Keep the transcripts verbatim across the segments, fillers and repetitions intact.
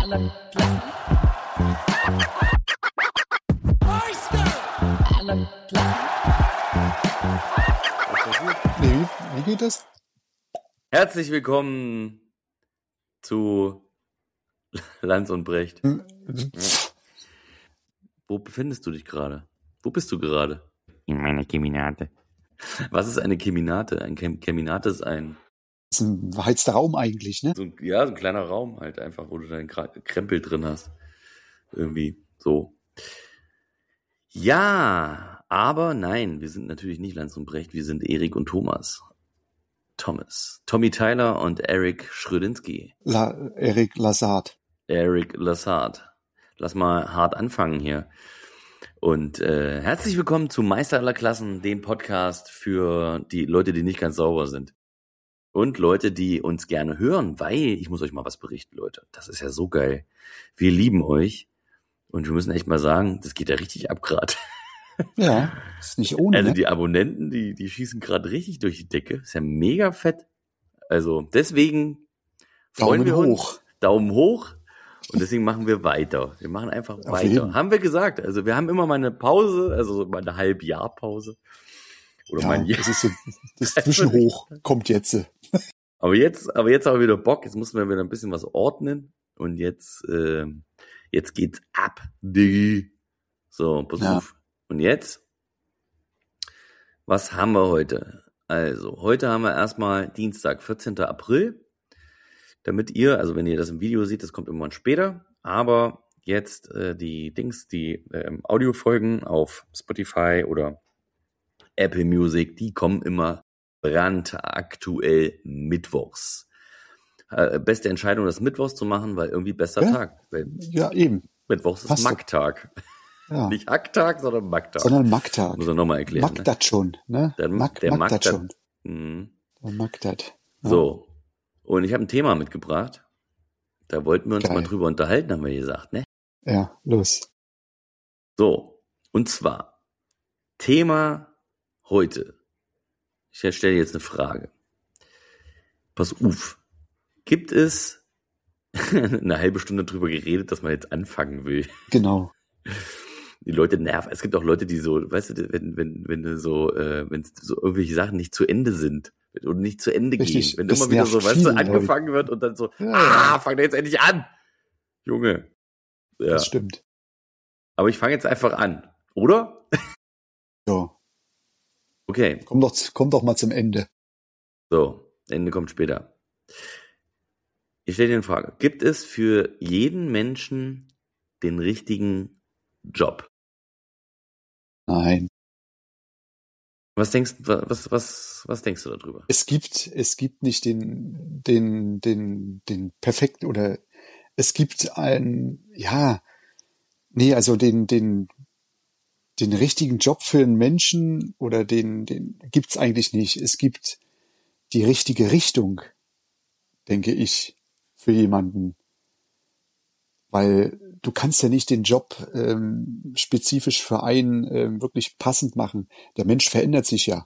Nee, wie, wie geht das? Herzlich willkommen zu Lanz und Brecht. Hm, Wo befindest du dich gerade? Wo bist du gerade? In meiner Keminate. Was ist eine Keminate? Ein Kem- Keminate ist ein, Das ist ein beheizter Raum eigentlich, ne? so ein, ja, so ein kleiner Raum halt einfach, wo du deinen Kra- Krempel drin hast. Irgendwie so. Ja, aber nein, wir sind natürlich nicht Lanz und Brecht, wir sind Erik und Thomas. Thomas. Tommy Tyler und Eric Schrödinski. La, Eric Lazard. Eric Lassard. Lass mal hart anfangen hier. Und äh, herzlich willkommen zu Meister aller Klassen, dem Podcast für die Leute, die nicht ganz sauber sind. Und Leute, die uns gerne hören, weil, ich muss euch mal was berichten, Leute. Das ist ja so geil. Wir lieben euch. Und wir müssen echt mal sagen, das geht ja richtig ab gerade. Ja, ist nicht ohne, Also ne? die Abonnenten, die, die schießen gerade richtig durch die Decke. Ist ja mega fett. Also deswegen freuen Daumen wir uns. hoch. Daumen hoch. Und deswegen machen wir weiter. Wir machen einfach Auf weiter. jeden. Haben wir gesagt. Also wir haben immer mal eine Pause, also so mal eine Halbjahrpause. Oder mal Ja, ein Jahr. das ist so, das Zwischenhoch kommt jetzt. Aber jetzt, aber jetzt haben wir wieder Bock. Jetzt mussten wir wieder ein bisschen was ordnen. Und jetzt, äh, jetzt geht's ab, Diggi. So, pass Ja. auf. Und jetzt? Was haben wir heute? Also, heute haben wir erstmal Dienstag, vierzehnten April. Damit ihr, also wenn ihr das im Video seht, das kommt irgendwann später, aber jetzt äh, die Dings, die ähm, Audiofolgen auf Spotify oder Apple Music, die kommen immer brandaktuell mittwochs. Äh, beste Entscheidung, das mittwochs zu machen, weil irgendwie bester Ja. Tag. Weil Ja, eben. Mittwochs ist Passt doch. Macktag. Ja. Nicht Hacktag, sondern Macktag. Sondern Magtag. Muss er nochmal erklären. Mag das schon, ne? Der, Mag, der mag mag das das. schon. Mhm. Der mag das. Ja. So. Und ich habe ein Thema mitgebracht. Da wollten wir uns Geil. mal drüber unterhalten, haben wir gesagt, ne? Ja, los. So. Und zwar Thema heute. Ich stelle jetzt eine Frage. Pass auf. Gibt es eine halbe Stunde drüber geredet, dass man jetzt anfangen will? Genau. Die Leute nerven. Es gibt auch Leute, die so, weißt du, wenn, wenn, wenn du so, äh, wenn so irgendwelche Sachen nicht zu Ende sind oder nicht zu Ende Richtig, gehen, wenn das immer wieder so, nervt weißt du, viele angefangen wird und dann so, Ja, ah, ja. fang da jetzt endlich an, Junge. Ja. Das stimmt. Aber ich fange jetzt einfach an, oder? So. Okay, Komm doch, komm doch mal zum Ende. so, Ende kommt später. Ich stelle dir eine Frage. Gibt es für jeden Menschen den richtigen Job? Nein. Was denkst, was, was, was denkst du darüber? Es gibt, es gibt nicht den, den, den, den perfekten oder es gibt einen, ja, nee, also den, den, den richtigen Job für einen Menschen oder den, den gibt's eigentlich nicht. Es gibt die richtige Richtung, denke ich, für jemanden. Weil du kannst ja nicht den Job ähm, spezifisch für einen ähm, wirklich passend machen. Der Mensch verändert sich ja.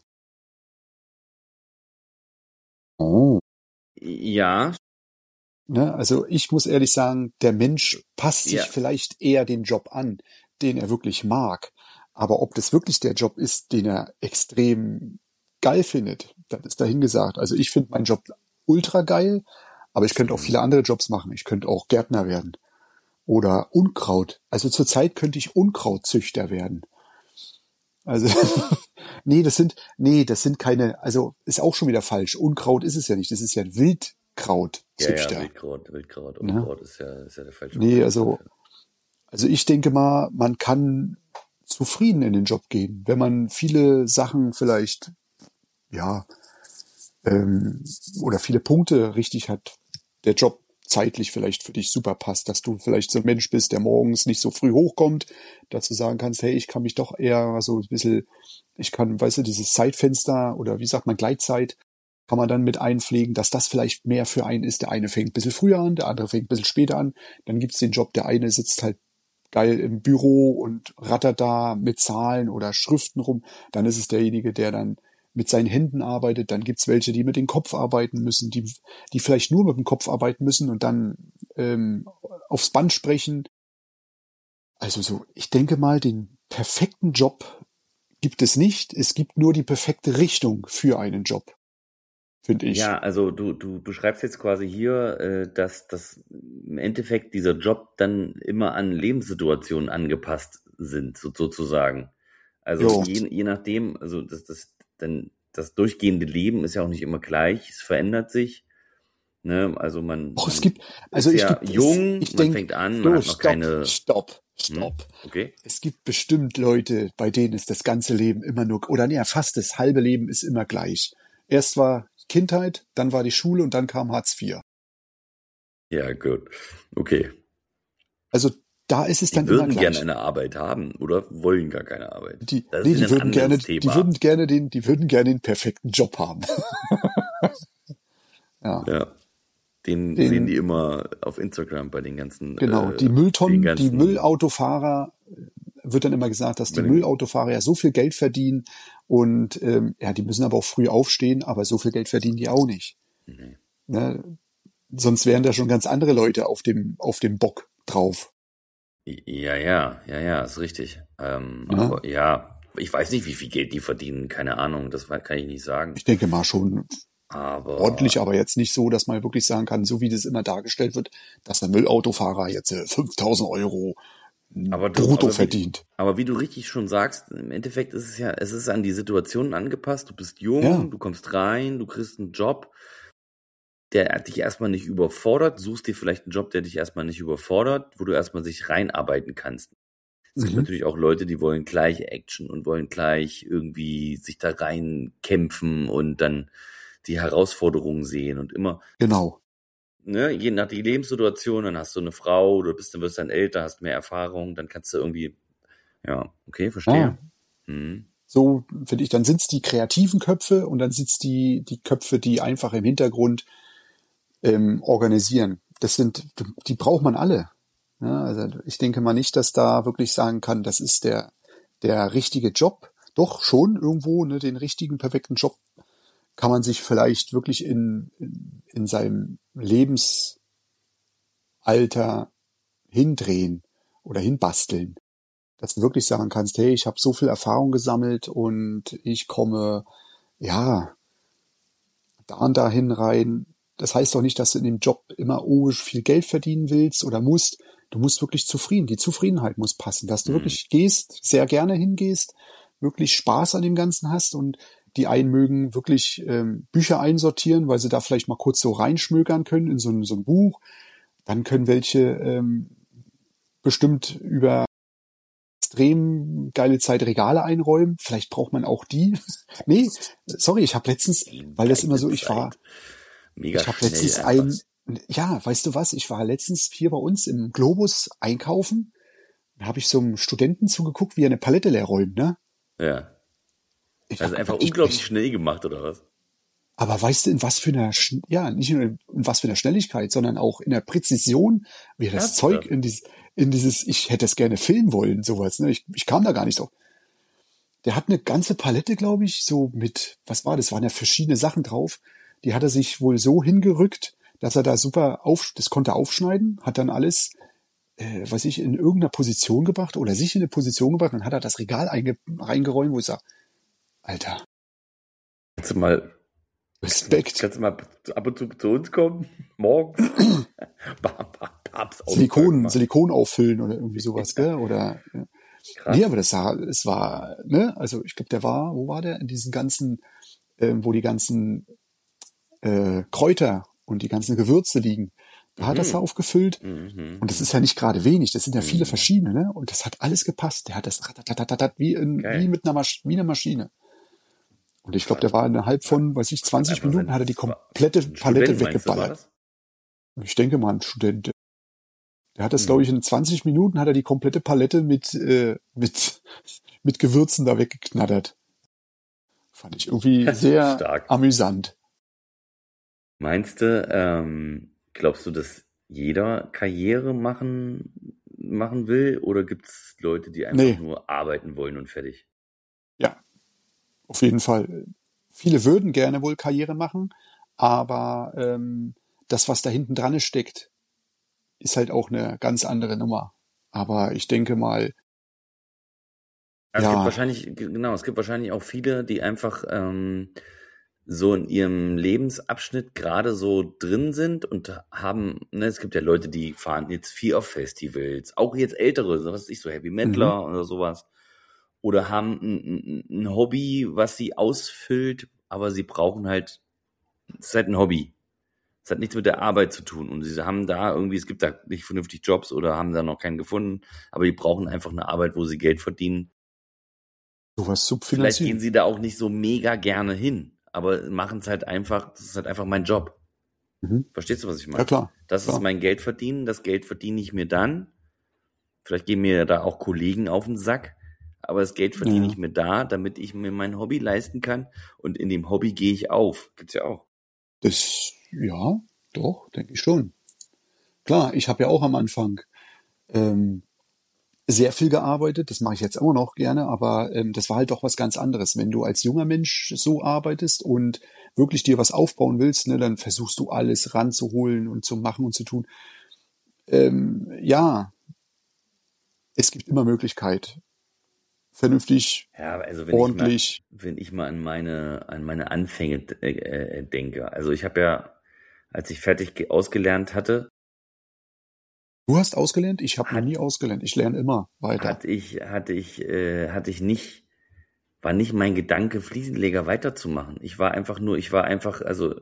Oh. Ja, Ne? Also ich muss ehrlich sagen, der Mensch passt sich Ja. vielleicht eher den Job an, den er wirklich mag. Aber ob das wirklich der Job ist, den er extrem geil findet, das ist dahingesagt. Also ich finde meinen Job ultra geil, aber ich könnte auch viele andere Jobs machen. Ich könnte auch Gärtner werden oder Unkraut. Also zurzeit könnte ich Unkrautzüchter werden. Also nee, das sind nee, das sind keine. Also ist auch schon wieder falsch. Unkraut ist es ja nicht. Das ist ja ja, Wildkrautzüchter. ja, Wildkraut, Wildkraut, Ne? Unkraut ist ja, ist ja der falsche Nee, Begriff also dafür. Also ich denke mal, man kann zufrieden in den Job gehen, wenn man viele Sachen vielleicht, ja, ähm, oder viele Punkte richtig hat, der Job zeitlich vielleicht für dich super passt, dass du vielleicht so ein Mensch bist, der morgens nicht so früh hochkommt, dass du sagen kannst, hey, ich kann mich doch eher so ein bisschen, ich kann, weißt du, dieses Zeitfenster oder wie sagt man, Gleitzeit, kann man dann mit einpflegen, dass das vielleicht mehr für einen ist. Der eine fängt ein bisschen früher an, der andere fängt ein bisschen später an. Dann gibt's den Job, der eine sitzt halt geil im Büro und rattert da mit Zahlen oder Schriften rum. Dann ist es derjenige, der dann mit seinen Händen arbeitet. Dann gibt's welche, die mit dem Kopf arbeiten müssen, die, die vielleicht nur mit dem Kopf arbeiten müssen und dann ähm, aufs Band sprechen. Also so, ich denke mal, den perfekten Job gibt es nicht. Es gibt nur die perfekte Richtung für einen Job, finde ich. Ja, also du, du beschreibst jetzt quasi hier, äh, dass, dass im Endeffekt dieser Job dann immer an Lebenssituationen angepasst sind, so, sozusagen. Also Jo. je, je nachdem, also das, das, dann, das durchgehende Leben ist ja auch nicht immer gleich, es verändert sich. Ne? Also man, Och, es man gibt, also ist ich ja gibt, es, jung, ich man denk, fängt an, man so, hat noch stopp, keine. stopp, Hm? stopp. Okay. Es gibt bestimmt Leute, bei denen ist das ganze Leben immer nur, oder nee, fast das halbe Leben ist immer gleich. Erst war Kindheit, dann war die Schule und dann kam Hartz vier. Ja, gut. Okay. Also da ist es Die dann immer würden gerne gleich. eine Arbeit haben oder wollen gar keine Arbeit. Die, Das ist nee, wieder die ein würden gerne, anderes die Thema. würden gerne den, die würden gerne den perfekten Job haben. Ja, Ja, den sehen die den, immer auf Instagram bei den ganzen, genau, äh, die den Mülltonnen, die ganzen, Müllautofahrer, wird dann immer gesagt, dass die bei den, Müllautofahrer ja so viel Geld verdienen und ähm, ja, die müssen aber auch früh aufstehen, aber so viel Geld verdienen die auch nicht. nee. Ne? Sonst wären da schon ganz andere Leute auf dem auf dem Bock drauf. Ja, ja, ja, ja, ist richtig. Ähm, Ne? aber ja, ich weiß nicht, wie viel Geld die verdienen, keine Ahnung, das war- kann ich nicht sagen. Ich denke mal schon ordentlich, Aber, aber jetzt nicht so, dass man wirklich sagen kann, so wie das immer dargestellt wird, dass der Müllautofahrer jetzt äh, fünftausend Euro aber du, brutto aber wie, verdient. aber wie du richtig schon sagst, im Endeffekt ist es ja, es ist an die Situation angepasst. Du bist Ja, jung, du kommst rein, du kriegst einen Job, der dich erstmal nicht überfordert, suchst dir vielleicht einen Job, der dich erstmal nicht überfordert, wo du erstmal sich reinarbeiten kannst. Es gibt mhm. natürlich auch Leute, die wollen gleich Action und wollen gleich irgendwie sich da rein kämpfen und dann die Herausforderungen sehen und immer, Genau. ne, je nach die Lebenssituation, dann hast du eine Frau, du bist, dann wirst dann älter, hast mehr Erfahrung, dann kannst du irgendwie, ja, okay, Ja, verstehe. Hm. so finde ich, dann sind's die kreativen Köpfe und dann sind's die die Köpfe, die einfach im Hintergrund ähm, organisieren. Das sind, die braucht man alle. Ja, also ich denke mal nicht, dass da wirklich sagen kann, das ist der, der richtige Job. Doch schon irgendwo, ne, den richtigen, perfekten Job kann man sich vielleicht wirklich in, in, in seinem Lebensalter hindrehen oder hinbasteln. Dass du wirklich sagen kannst, hey, ich habe so viel Erfahrung gesammelt und ich komme, ja, da und dahin rein. Das heißt doch nicht, dass du in dem Job immer oh, viel Geld verdienen willst oder musst. Du musst wirklich zufrieden. Die Zufriedenheit muss passen, dass du Hm. wirklich gehst, sehr gerne hingehst, wirklich Spaß an dem Ganzen hast und die einen mögen wirklich ähm, Bücher einsortieren, weil sie da vielleicht mal kurz so reinschmökern können in so ein, so ein Buch. Dann können welche ähm, bestimmt über extrem geile Zeit Regale einräumen. Vielleicht braucht man auch die. Nee, sorry, ich habe letztens, weil das immer Geile so, ich war, Zeit. Mega ich habe schnell letztens einfach. ein, ja, weißt du was, ich war letztens hier bei uns im Globus einkaufen. Da habe ich so einem Studenten zugeguckt, wie er eine Palette leer räumt, ne? Ja. Ich Also hab einfach gedacht, ich, unglaublich ich, schnell gemacht, oder was? aber weißt du, in was für einer, Sch- ja, nicht nur in was für einer Schnelligkeit, sondern auch in der Präzision, wie er das Zeug Ernsthaft? in dieses, in dieses, ich hätte es gerne filmen wollen, sowas, ne? Ich, ich kam da gar nicht drauf. Der hat eine ganze Palette, glaube ich, so mit, was war das? Waren ja verschiedene Sachen drauf. Die hat er sich wohl so hingerückt, dass er da super auf, das konnte er aufschneiden, hat dann alles, äh, weiß ich, in irgendeiner Position gebracht oder sich in eine Position gebracht, dann hat er das Regal einge, reingeräumt, wo ich sage, Alter, Kannst du mal, kannst du mal, Respekt. kannst du mal ab und zu zu uns kommen? Morgens? Bam, bam, Babs Auftrag Silikon, machen. Silikon auffüllen oder irgendwie sowas, gell? Oder ja. Nee, Krass. aber das war, es war, ne, also ich glaube, der war, wo war der? In diesen ganzen, ähm, wo die ganzen äh, Kräuter und die ganzen Gewürze liegen. Da hat er es Mhm. aufgefüllt. Mhm. Und das ist ja nicht gerade wenig, das sind ja viele Mhm. verschiedene, ne? Und das hat alles gepasst. Der hat das ratatatatat wie, in, wie Geil. mit einer Masch wie eine Maschine. Und ich glaube, Was, der war innerhalb was, von, weiß ich, was hat zwanzig einfach Minuten sein, hat er die war komplette ein Palette Student, meinst du, war weggeballert. das? Ich denke mal, ein Student, der hat das, glaube ich, Mhm. in zwanzig Minuten hat er die komplette Palette mit, äh, mit, mit Gewürzen da weggeknattert. Fand ich irgendwie sehr Stark. amüsant. Meinst du, ähm, glaubst du, dass jeder Karriere machen, machen will? Oder gibt es Leute, die einfach Nee, nur arbeiten wollen und fertig? ja, auf jeden Fall. viele würden gerne wohl Karriere machen, aber ähm, das, was da hinten dran steckt, ist halt auch eine ganz andere Nummer. Aber ich denke mal, Also es gibt ja, wahrscheinlich, genau, es gibt wahrscheinlich auch viele, die einfach ähm, so in ihrem Lebensabschnitt gerade so drin sind und haben, ne, es gibt ja Leute, die fahren jetzt viel auf Festivals, auch jetzt ältere, so was weiß ich, so Heavy mhm, Metaler oder sowas, oder haben ein, ein, ein Hobby, was sie ausfüllt, aber sie brauchen halt, es ist halt ein Hobby. Es hat nichts mit der Arbeit zu tun und sie haben da irgendwie, es gibt da nicht vernünftig Jobs oder haben da noch keinen gefunden, aber die brauchen einfach eine Arbeit, wo sie Geld verdienen. sowas Vielleicht gehen subfinanzieren. sie da auch nicht so mega gerne hin, aber machen es halt einfach, das ist halt einfach mein Job. Mhm. Verstehst du, was ich Ja meine? klar, Das ist klar, mein Geld verdienen, das Geld verdiene ich mir dann. Vielleicht gehen mir da auch Kollegen auf den Sack, aber das Geld verdiene ich ja, mir da, damit ich mir mein Hobby leisten kann und in dem Hobby gehe ich auf. Gibt's ja auch. das, ja, doch, denke ich schon. Klar, ich habe ja auch am Anfang ähm, sehr viel gearbeitet, das mache ich jetzt immer noch gerne, aber ähm, das war halt doch was ganz anderes. Wenn du als junger Mensch so arbeitest und wirklich dir was aufbauen willst, ne, dann versuchst du alles ranzuholen und zu machen und zu tun. Ähm, ja, es gibt immer Möglichkeit, vernünftig, Ja, also wenn ich mal, ordentlich. wenn ich mal an meine, an meine Anfänge äh, äh, denke. Also ich habe ja, als ich fertig ge- ausgelernt hatte, Du hast ausgelernt? Ich habe noch hat, nie ausgelernt. Ich lerne immer weiter. hatte ich, hatte ich, äh, hatte ich nicht, war nicht mein Gedanke, Fliesenleger weiterzumachen. Ich war einfach nur, ich war einfach, also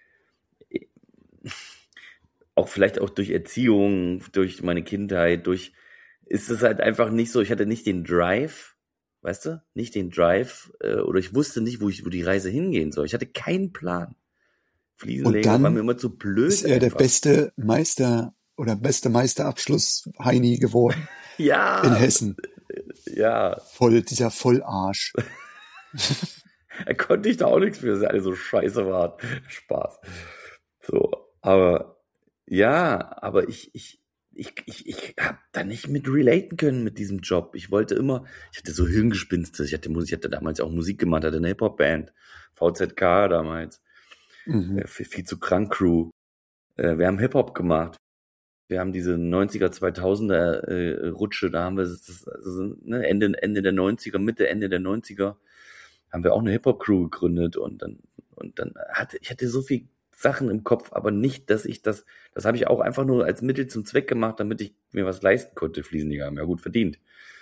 auch vielleicht auch durch Erziehung, durch meine Kindheit, durch, ist es halt einfach nicht so, ich hatte nicht den Drive, weißt du, nicht den Drive, äh, oder ich wusste nicht, wo ich, wo die Reise hingehen soll. Ich hatte keinen Plan. Und Fliesenleger war mir dann immer zu ist blöd er der einfach. beste Meister oder beste Meisterabschluss Heini geworden in Ja, Hessen. ja, Voll, dieser Vollarsch. da konnte ich da auch nichts für, dass alle so scheiße waren. Spaß. So, aber ja, aber ich, ich, ich, ich, ich habe da nicht mit relaten können mit diesem Job. Ich wollte immer, ich hatte so Hirngespinste. Ich hatte Musik, ich hatte damals auch Musik gemacht, hatte eine Hip-Hop-Band, V Z K damals, Mhm. äh, viel, viel zu krank Crew. Äh, wir haben Hip-Hop gemacht. Wir haben diese neunziger, zweitausender äh, Rutsche, da haben wir das, also, ne, Ende, Ende der neunziger, Mitte, Ende der neunziger haben wir auch eine Hip-Hop-Crew gegründet und dann, und dann hatte, ich hatte so viel Sachen im Kopf, aber nicht, dass ich das, das habe ich auch einfach nur als Mittel zum Zweck gemacht, damit ich mir was leisten konnte. Fliesenleger haben ja gut verdient.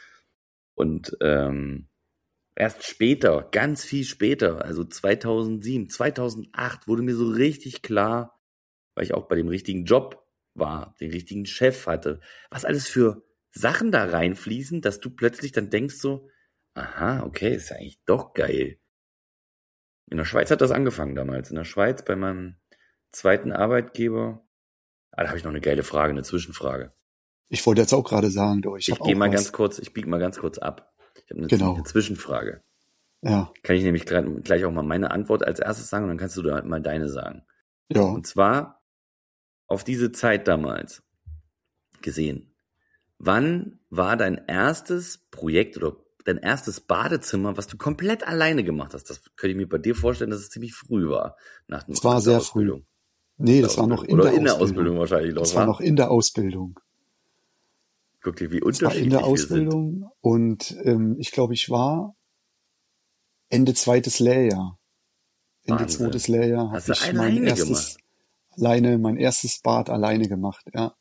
Und ähm, erst später, ganz viel später, also zweitausendsieben, zweitausendacht, wurde mir so richtig klar, weil ich auch bei dem richtigen Job war, den richtigen Chef hatte, was alles für Sachen da reinfließen, dass du plötzlich dann denkst so, aha, okay, ist ja eigentlich doch geil. In der Schweiz hat das angefangen damals. In der Schweiz bei meinem zweiten Arbeitgeber. Ah, da habe ich noch eine geile Frage, eine Zwischenfrage. Ich wollte jetzt auch gerade sagen, du, ich Ich habe gehe auch mal ganz was. kurz, ich biege mal ganz kurz ab. Ich habe nämlich eine Genau. Zwischenfrage. Ja, Kann ich nämlich grad, gleich auch mal meine Antwort als erstes sagen und dann kannst du da mal deine sagen. ja. Und zwar auf diese Zeit damals gesehen. Wann war dein erstes Projekt oder dein erstes Badezimmer, was du komplett alleine gemacht hast? Das könnte ich mir bei dir vorstellen, dass es ziemlich früh war, nach, Es nach war der sehr früh. Ausbildung. Nach Nee, der das war noch Ausbildung. in Oder der in der Ausbildung. Ausbildung wahrscheinlich noch, Das war noch war? in der Ausbildung. Guck dir, wie Das war in der unterschiedlich wir sind. Ausbildung und ähm, ich glaube, ich war Ende zweites Lehrjahr. Ende Wahnsinn. zweites Lehrjahr habe Hast du ich mein alleine gemacht? erstes alleine, mein erstes Bad alleine gemacht. Ja,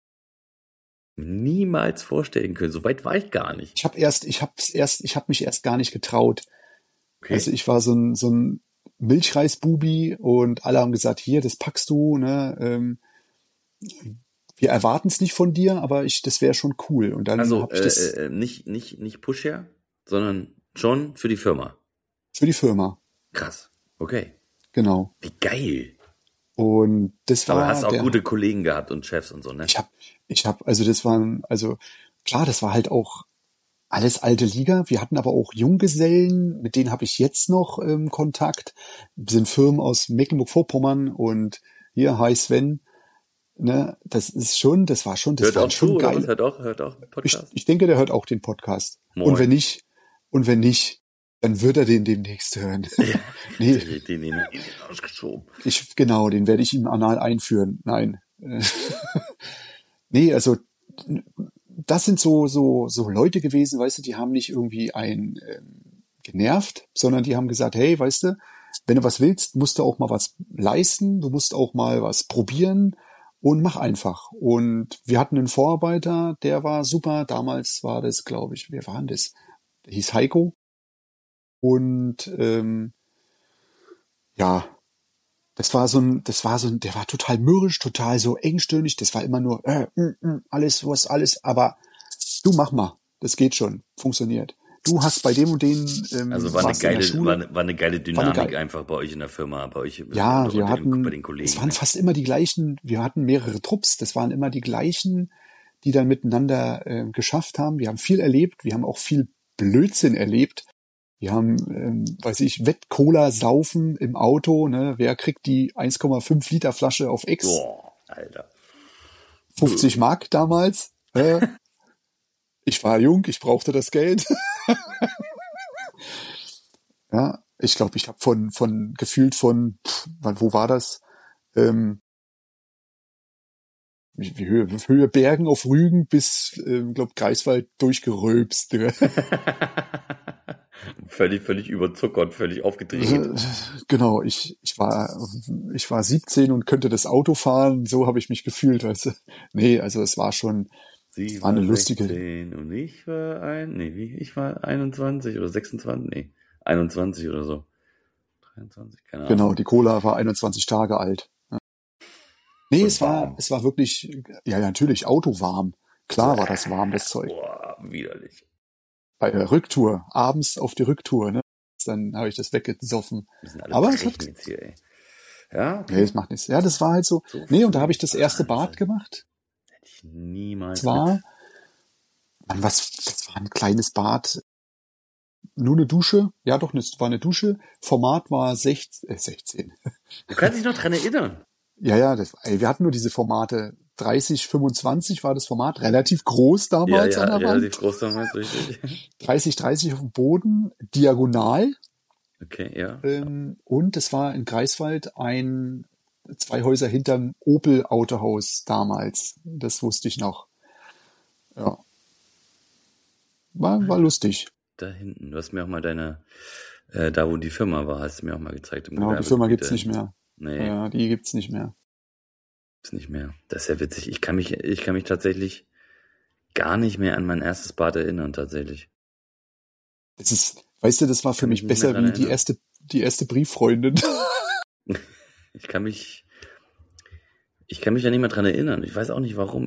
Niemals vorstellen können. So weit war ich gar nicht. ich habe erst, ich habe erst, ich habe mich erst gar nicht getraut. Also Okay. ich war so ein so ein Milchreisbubi und alle haben gesagt, hier, das packst du, ne? Ähm, wir erwarten es nicht von dir, aber ich, das wäre schon cool. Und dann Also habe ich äh, das äh, nicht, nicht, nicht Pushher, sondern schon für die Firma. für die Firma, Krass. Okay. genau. Wie geil. Und das Aber war hast auch der, gute Kollegen gehabt und Chefs und so, ne? ich habe, ich habe, also das waren, also klar, das war halt auch alles alte Liga. Wir hatten aber auch Junggesellen, mit denen habe ich jetzt noch ähm, Kontakt. Das sind Firmen aus Mecklenburg-Vorpommern und hier, hi Sven, ne, das ist schon, das war schon, das Hört waren auch zu, schon oder was? geil. Hört auch, hört auch Ich, Podcast? ich denke, der hört auch den Podcast. Und wenn Moin. nicht, und wenn nicht, Dann wird er den demnächst hören. Ja, nee, den, den, den, den ausgeschoben. ich, genau, den werde ich ihm anal einführen. Nein. nee, also das sind so so so Leute gewesen, weißt du, die haben nicht irgendwie einen ähm, genervt, sondern die haben gesagt, hey, weißt du, wenn du was willst, musst du auch mal was leisten, du musst auch mal was probieren und mach einfach. Und wir hatten einen Vorarbeiter, der war super. Damals war das, glaube ich, wer war denn das? Der hieß Heiko. Und ähm, ja, das war so ein, das war so ein, der war total mürrisch, total so engstirnig. Das war immer nur äh, mm, mm, alles, was alles. Aber du mach mal, das geht schon, funktioniert. Du hast bei dem und den ähm, Also war eine warst in der geile, Schule. war eine, war eine geile War eine Dynamik geil. einfach bei euch in der Firma, bei euch Ja, unter, wir unter den, bei hatten, den Kollegen. es waren Ne? fast immer die gleichen. Wir hatten mehrere Trupps. Das waren immer die gleichen, die dann miteinander äh, geschafft haben. Wir haben viel erlebt. Wir haben auch viel Blödsinn erlebt. Wir haben, ähm, weiß ich, Wett-Cola saufen im Auto. Ne? Wer kriegt die eins Komma fünf Liter Flasche auf Ex? Boah, Alter. fünfzig Mark damals. Äh, ich war jung, ich brauchte das Geld. ja, ich glaube, ich habe von von gefühlt von, pff, wann- wo war das? Ähm, wie, wie Höhe, Höhe Bergen auf Rügen bis, ähm, glaube Greifswald durchgerülpst. Ne? völlig, völlig überzuckert, völlig aufgedreht. Genau, ich ich war ich war siebzehn und könnte das Auto fahren. So habe ich mich gefühlt, weißt du. Nee, also es war schon, Sie war eine war lustige. sechzehn und ich war ein, nee, wie, ich war einundzwanzig oder sechsundzwanzig, nee, einundzwanzig oder so. dreiundzwanzig, keine Genau, Ahnung. die Cola war einundzwanzig Tage alt. Ja. Nee, Und es war warm. es war wirklich, ja, ja, natürlich autowarm. Klar war das warm, das Zeug. Boah, widerlich. Bei der Rücktour, abends auf die Rücktour, ne? Dann habe ich das weggesoffen. Wir sind alle Aber es hat, brechen jetzt hier, ey. Ja, nee, okay. das macht nichts. Ja, das war halt so. So Nee, und da habe früh. ich das erste Bad Wahnsinn. gemacht. Hätte ich niemals Es war, mit. Mann, was, das war ein kleines Bad. Nur eine Dusche. Ja, doch, es war eine Dusche. Format war sechzehn, äh, sechzehn. Du kannst dich noch dran erinnern. Ja, ja, das, ey, wir hatten nur diese Formate. dreißig, fünfundzwanzig war das Format. Relativ groß Ja, damals ja, an der relativ Wand. groß damals, richtig. dreißig, dreißig auf dem Boden. Diagonal. Okay, ja. Ähm, und es war in Greifswald ein, zwei Häuser hinterm Opel-Autohaus damals. Das wusste ich noch. Ja. War, war lustig. Da hinten. Du hast mir auch mal deine, äh, da wo die Firma war, hast du mir auch mal gezeigt. Im Genau, die Firma Gewerbegebiet gibt's da nicht hinten. mehr. Nee, Ja, die gibt's nicht mehr. ist nicht mehr. Das ist ja witzig. Ich kann mich, ich kann mich tatsächlich gar nicht mehr an mein erstes Bad erinnern, tatsächlich. Das ist, weißt du, das war für Kann mich mich nicht mehr besser dran wie die erinnern. erste, die erste Brieffreundin. Ich kann mich, ich kann mich da nicht mehr dran erinnern. Ich weiß auch nicht warum.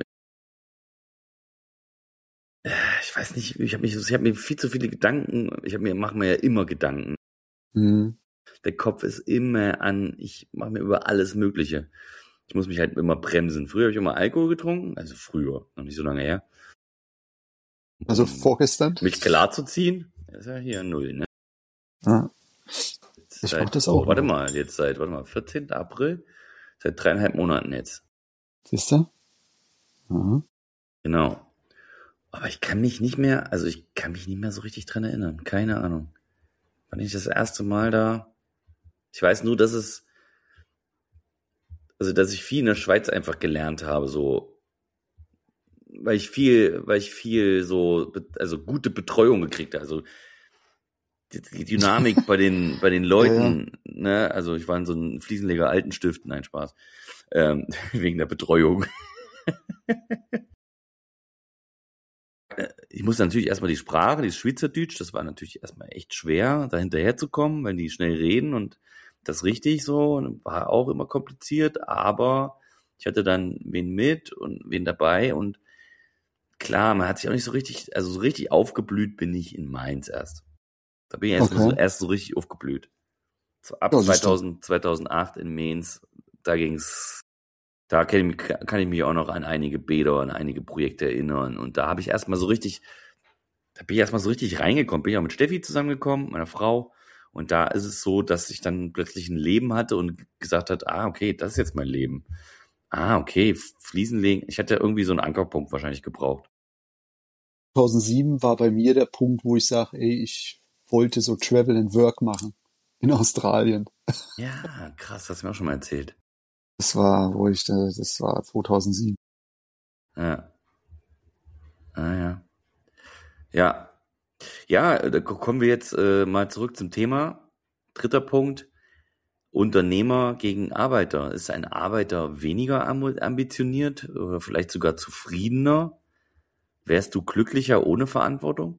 Ich weiß nicht, ich habe mich, ich habe mir viel zu viele Gedanken, ich habe mir, mache mir ja immer Gedanken. Hm. Der Kopf ist immer an, ich mache mir über alles Mögliche. Ich muss mich halt immer bremsen. Früher habe ich immer Alkohol getrunken, also früher, noch nicht so lange her. Also Um vorgestern. mich klar zu ziehen, ist ja hier null, ne? Ja. Jetzt Ich seit, mach das oh, auch warte noch. mal, jetzt seit, warte mal, vierzehnten April, seit dreieinhalb Monaten jetzt. Siehst du? Ja. Genau. Aber ich kann mich nicht mehr, also ich kann mich nicht mehr so richtig dran erinnern. Keine Ahnung. Wann ich das erste Mal da, ich weiß nur, dass es, also dass ich viel in der Schweiz einfach gelernt habe, so, weil ich viel, weil ich viel so, also gute Betreuung gekriegt habe, also die, die Dynamik bei den, bei den Leuten, ja, ja. Ne, also ich war in so einem Fliesenleger Altenstift, nein, Spaß, ähm, wegen der Betreuung. Ich musste natürlich erstmal die Sprache, die Schweizerdeutsch, das war natürlich erstmal echt schwer, da hinterher zu kommen, weil die schnell reden und das richtig so, und war auch immer kompliziert, aber ich hatte dann wen mit und wen dabei und klar, man hat sich auch nicht so richtig, also so richtig aufgeblüht bin ich in Mainz erst. Da bin ich erst, okay. so, erst so richtig aufgeblüht. So ab ja, zweitausend, zweitausendacht in Mainz, da ging's, da kann ich, mich, kann ich mich auch noch an einige Bäder, an einige Projekte erinnern und da habe ich erstmal so richtig, da bin ich erstmal so richtig reingekommen, bin ich auch mit Steffi zusammengekommen, meiner Frau, und da ist es so, dass ich dann plötzlich ein Leben hatte und gesagt hat, ah, okay, das ist jetzt mein Leben. Ah, okay, Fliesen legen. Ich hatte irgendwie so einen Ankerpunkt wahrscheinlich gebraucht. zweitausendsieben war bei mir der Punkt, wo ich sage, ey, ich wollte so Travel and Work machen in Australien. Ja, krass, hast du mir auch schon mal erzählt. Das war, wo ich, da- das war zweitausendsieben. Ja. Ah, ja. Ja. Ja, da ko- kommen wir jetzt äh, mal zurück zum Thema. Dritter Punkt. Unternehmer gegen Arbeiter. Ist ein Arbeiter weniger am- ambitioniert oder vielleicht sogar zufriedener? Wärst du glücklicher ohne Verantwortung?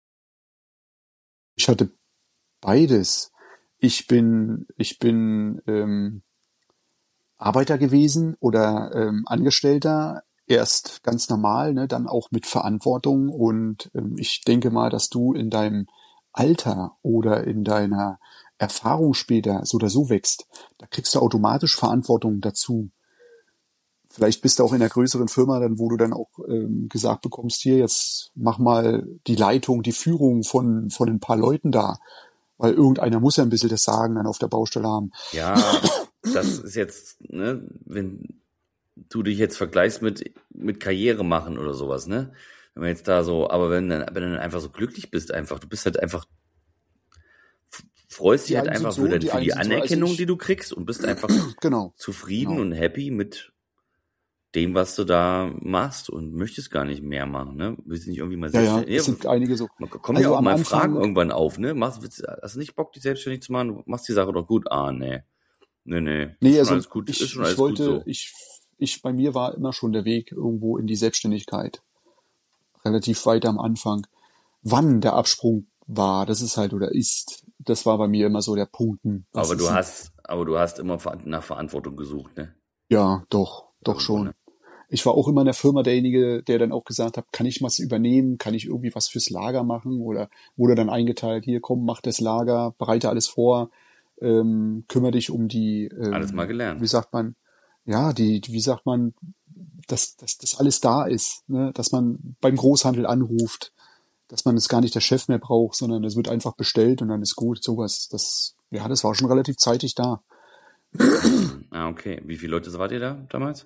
Ich hatte beides. Ich bin, ich bin ähm, Arbeiter gewesen oder ähm, Angestellter, erst ganz normal, ne, dann auch mit Verantwortung. Und ähm, ich denke mal, dass du in deinem Alter oder in deiner Erfahrung später so oder so wächst. Da kriegst du automatisch Verantwortung dazu. Vielleicht bist du auch in einer größeren Firma, dann wo du dann auch ähm, gesagt bekommst, hier, jetzt mach mal die Leitung, die Führung von, von ein paar Leuten da. Weil irgendeiner muss ja ein bisschen das Sagen dann auf der Baustelle haben. Ja, das ist jetzt, ne, wenn du dich jetzt vergleichst mit, mit Karriere machen oder sowas, ne? Wenn man jetzt da so, aber wenn, dann- wenn du dann einfach so glücklich bist, einfach, du bist halt einfach, f- freust dich Die halt einen sind einfach so für, und dein, die für einen die sind so. Also Anerkennung, die ich, du kriegst und bist einfach genau, zufrieden genau. und happy mit dem, was du da machst und möchtest gar nicht mehr machen, ne? Willst nicht irgendwie mal Ja, ja, selbstständig? es Ja, sind einige so. man kommen ja Also auch am mal Fragen Anfang, irgendwann auf, ne? Machst, willst, hast du nicht Bock, dich selbstständig zu machen? Du machst die Sache doch gut. Ah, nee. Nee, nee. Ist nee, schon also alles gut. Ist ich, schon ich alles gut wollte, so. ich, ich, bei mir war immer schon der Weg irgendwo in die Selbstständigkeit. Relativ weit am Anfang. Wann der Absprung war, das ist halt oder ist, das war bei mir immer so der Punkt. hm, Was Aber du ist denn? hast, aber du hast immer ver- nach Verantwortung gesucht, ne? Ja, doch, doch Irgendwo, ne? schon. Ich war auch immer in der Firma derjenige, der dann auch gesagt hat, kann ich was übernehmen? Kann ich irgendwie was fürs Lager machen? Oder wurde dann eingeteilt, hier komm, mach das Lager, bereite alles vor, ähm, kümmere dich um die, Alles mal ähm, wie gelernt. sagt man, ja, die, wie sagt man, dass, dass das alles da ist, ne? Dass man beim Großhandel anruft, dass man es gar nicht der Chef mehr braucht, sondern es wird einfach bestellt und dann ist gut. Sowas, das, ja, das war schon relativ zeitig da. Hm, ah, okay. Wie viele Leute wart ihr da damals?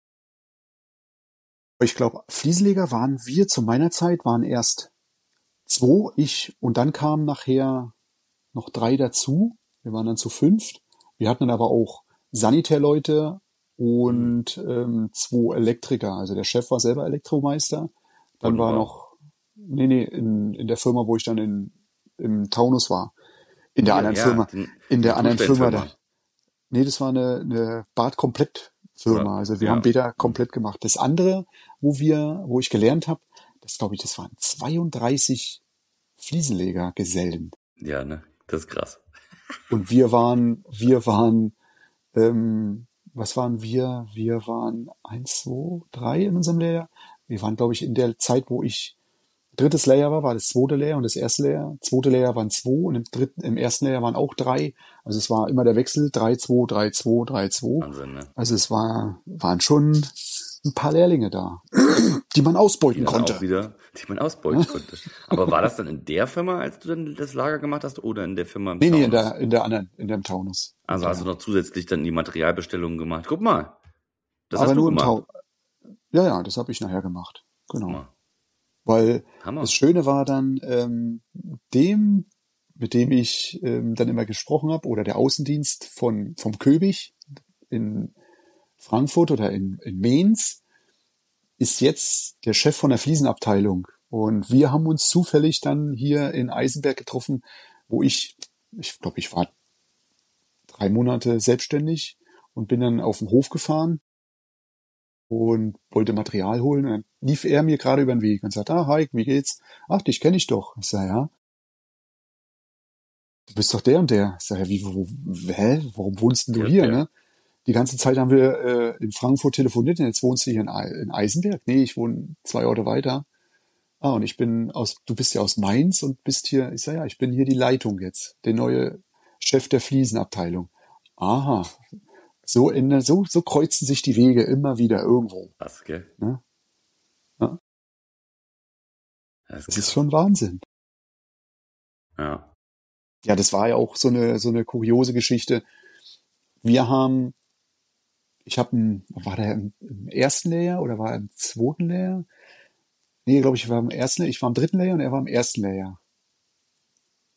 Ich glaube, Fliesenleger waren wir zu meiner Zeit, waren erst zwei, ich, und dann kamen nachher noch drei dazu. Wir waren dann zu fünft. Wir hatten dann aber auch Sanitärleute Hm. und ähm, zwei Elektriker. Also der Chef war selber Elektromeister. Dann war Bodenbau. noch, nee, nee, in, in der Firma, wo ich dann in, im Taunus war. In der Hier, anderen ja, Firma. die, In die der anderen Firma da. Tuchsteinfirma. Nee, das war eine, eine Bad-Komplett-Firma. Oder, Also wir haben ja. Bäder Hm. komplett gemacht. Das andere, wo wir, wo ich gelernt habe, das glaube ich, das waren zweiunddreißig Fliesenleger-Gesellen. Ja, ne? Das ist krass. Und wir waren, wir waren, ähm, was waren wir? Wir waren eins, zwei, drei in unserem Lehrjahr. Wir waren, glaube ich, in der Zeit, wo ich drittes Lehrjahr war, war das zweite Lehrjahr und das erste Lehrjahr. Zweite Lehrjahr waren zwei und im dritten, im ersten Lehrjahr waren auch drei. Also es war immer der Wechsel, drei, zwei, drei, zwei, drei, zwei. Wahnsinn, ne? Also es war, waren schon ein paar Lehrlinge da, die man Die ausbeuten dann auch konnte. wieder, die man Ne? ausbeuten konnte. Aber war das dann in der Firma, als du dann das Lager gemacht hast, oder in der Firma im Nee, nee, in Taunus? der, in der anderen, in dem Taunus. In Also hast du der, noch zusätzlich dann die Materialbestellungen gemacht. Guck mal, das aber hast du nur im gemacht. Taunus. Ja, ja, das habe ich nachher gemacht. Guck Genau. mal. Weil das Hammer. Schöne war dann, ähm, dem, mit dem ich ähm, dann immer gesprochen habe, oder der Außendienst von vom Köbig in Frankfurt oder in, in Mainz, ist jetzt der Chef von der Fliesenabteilung. Und wir haben uns zufällig dann hier in Eisenberg getroffen, wo ich, ich glaube, ich war drei Monate selbstständig und bin dann auf den Hof gefahren und wollte Material holen. Und dann lief er mir gerade über den Weg und sagt, ah, Heik, wie geht's? Ach, dich kenne ich doch. Ich sage, ja, du bist doch der und der. Ich sage, ja, wie, wo, hä? Warum wohnst denn du Der und hier, der. ne? Die ganze Zeit haben wir äh, in Frankfurt telefoniert und jetzt wohnst du hier in, Ei- in Eisenberg? Nee, ich wohne zwei Orte weiter. Ah, und ich bin aus, du bist ja aus Mainz und bist hier, ich sage, ja, ich bin hier die Leitung jetzt, der neue Chef der Fliesenabteilung. Aha, so, in, so, so kreuzen sich die Wege immer wieder irgendwo. Krass, gell? Ne? Ja, Das ist das ist krass. schon Wahnsinn. Ja. Ja, das war ja auch so eine, so eine kuriose Geschichte. Wir haben, ich habe, war der im, im ersten Lehrjahr oder war er im zweiten Lehrjahr? Nee, glaube ich, war im ersten, ich war im dritten Lehrjahr und er war im ersten Lehrjahr.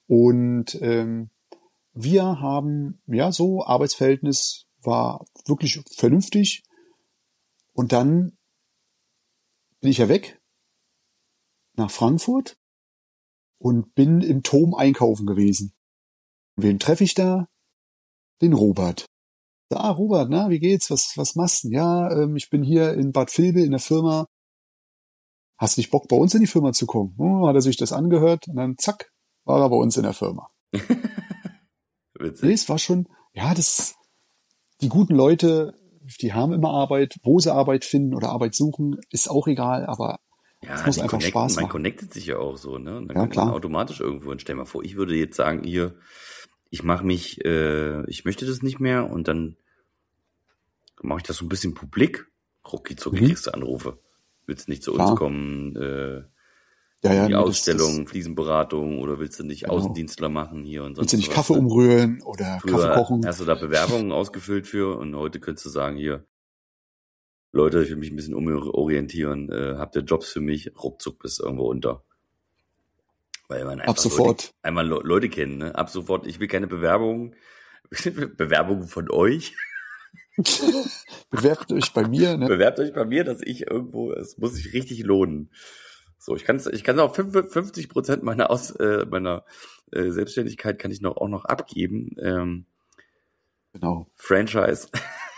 Und ähm, wir haben, ja, so, Arbeitsverhältnis war wirklich vernünftig. Und dann bin ich ja weg nach Frankfurt und bin im Tom einkaufen gewesen. Wen treffe ich da? Den Robert. Ah, Robert, na, wie geht's? Was, was machst du? Ja, ähm, ich bin hier in Bad Vilbel in der Firma. Hast nicht Bock, bei uns in die Firma zu kommen? Oh, hat er sich das angehört und dann zack, war er bei uns in der Firma. Witzig. Nee, es war schon, ja, das, die guten Leute, die haben immer Arbeit. Wo sie Arbeit finden oder Arbeit suchen, ist auch egal, aber Ja, es muss die einfach connecten, Spaß man machen. connectet sich ja auch so, ne? Und dann Ja, kommt man klar. automatisch irgendwo hin. Stell dir mal vor, ich würde jetzt sagen, hier, ich mache mich, äh, ich möchte das nicht mehr und dann mache ich das so ein bisschen publik. Rucki zucki Mhm. kriegst du Anrufe. Willst nicht zu uns Klar. kommen, äh, Ja, ja, in die nee, das, Ausstellung, das, Fliesenberatung oder willst du nicht genau. Außendienstler machen hier und Willst du sonst nicht was, Kaffee ne? umrühren oder Kaffee Früher kochen? hast du da Bewerbungen ausgefüllt für und heute könntest du sagen, hier, Leute, ich will mich ein bisschen umorientieren, äh, habt ihr Jobs für mich? Ruckzuck bist du irgendwo unter. Weil man Ab einfach Leute, sofort. einmal Le- Leute kennen, ne? Ab sofort, ich will keine Bewerbung, Bewerbung von euch. Bewerbt euch bei mir, ne? Bewerbt euch bei mir, dass ich irgendwo, es muss sich richtig lohnen. So, ich kann ich kann auch fünfundfünfzig Prozent meiner Aus, äh, meiner äh, Selbstständigkeit kann ich noch auch noch abgeben. Ähm, Genau. Franchise.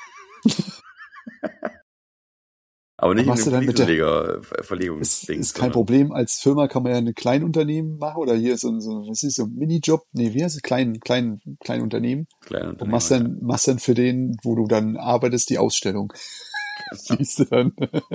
Aber nicht in machst dem du dann mit der, Fliesenleger ist, Verlegungsding, ist kein sondern Problem. Als Firma kann man ja ein Kleinunternehmen machen oder hier so, ein- so was ist so ein Minijob? Nee, wie heißt es? Klein, klein, klein Unternehmen. kleine Und machst Unternehmer, ja. dann, machst dann für den, wo du dann arbeitest, die Ausstellung. Genau. Siehst du dann?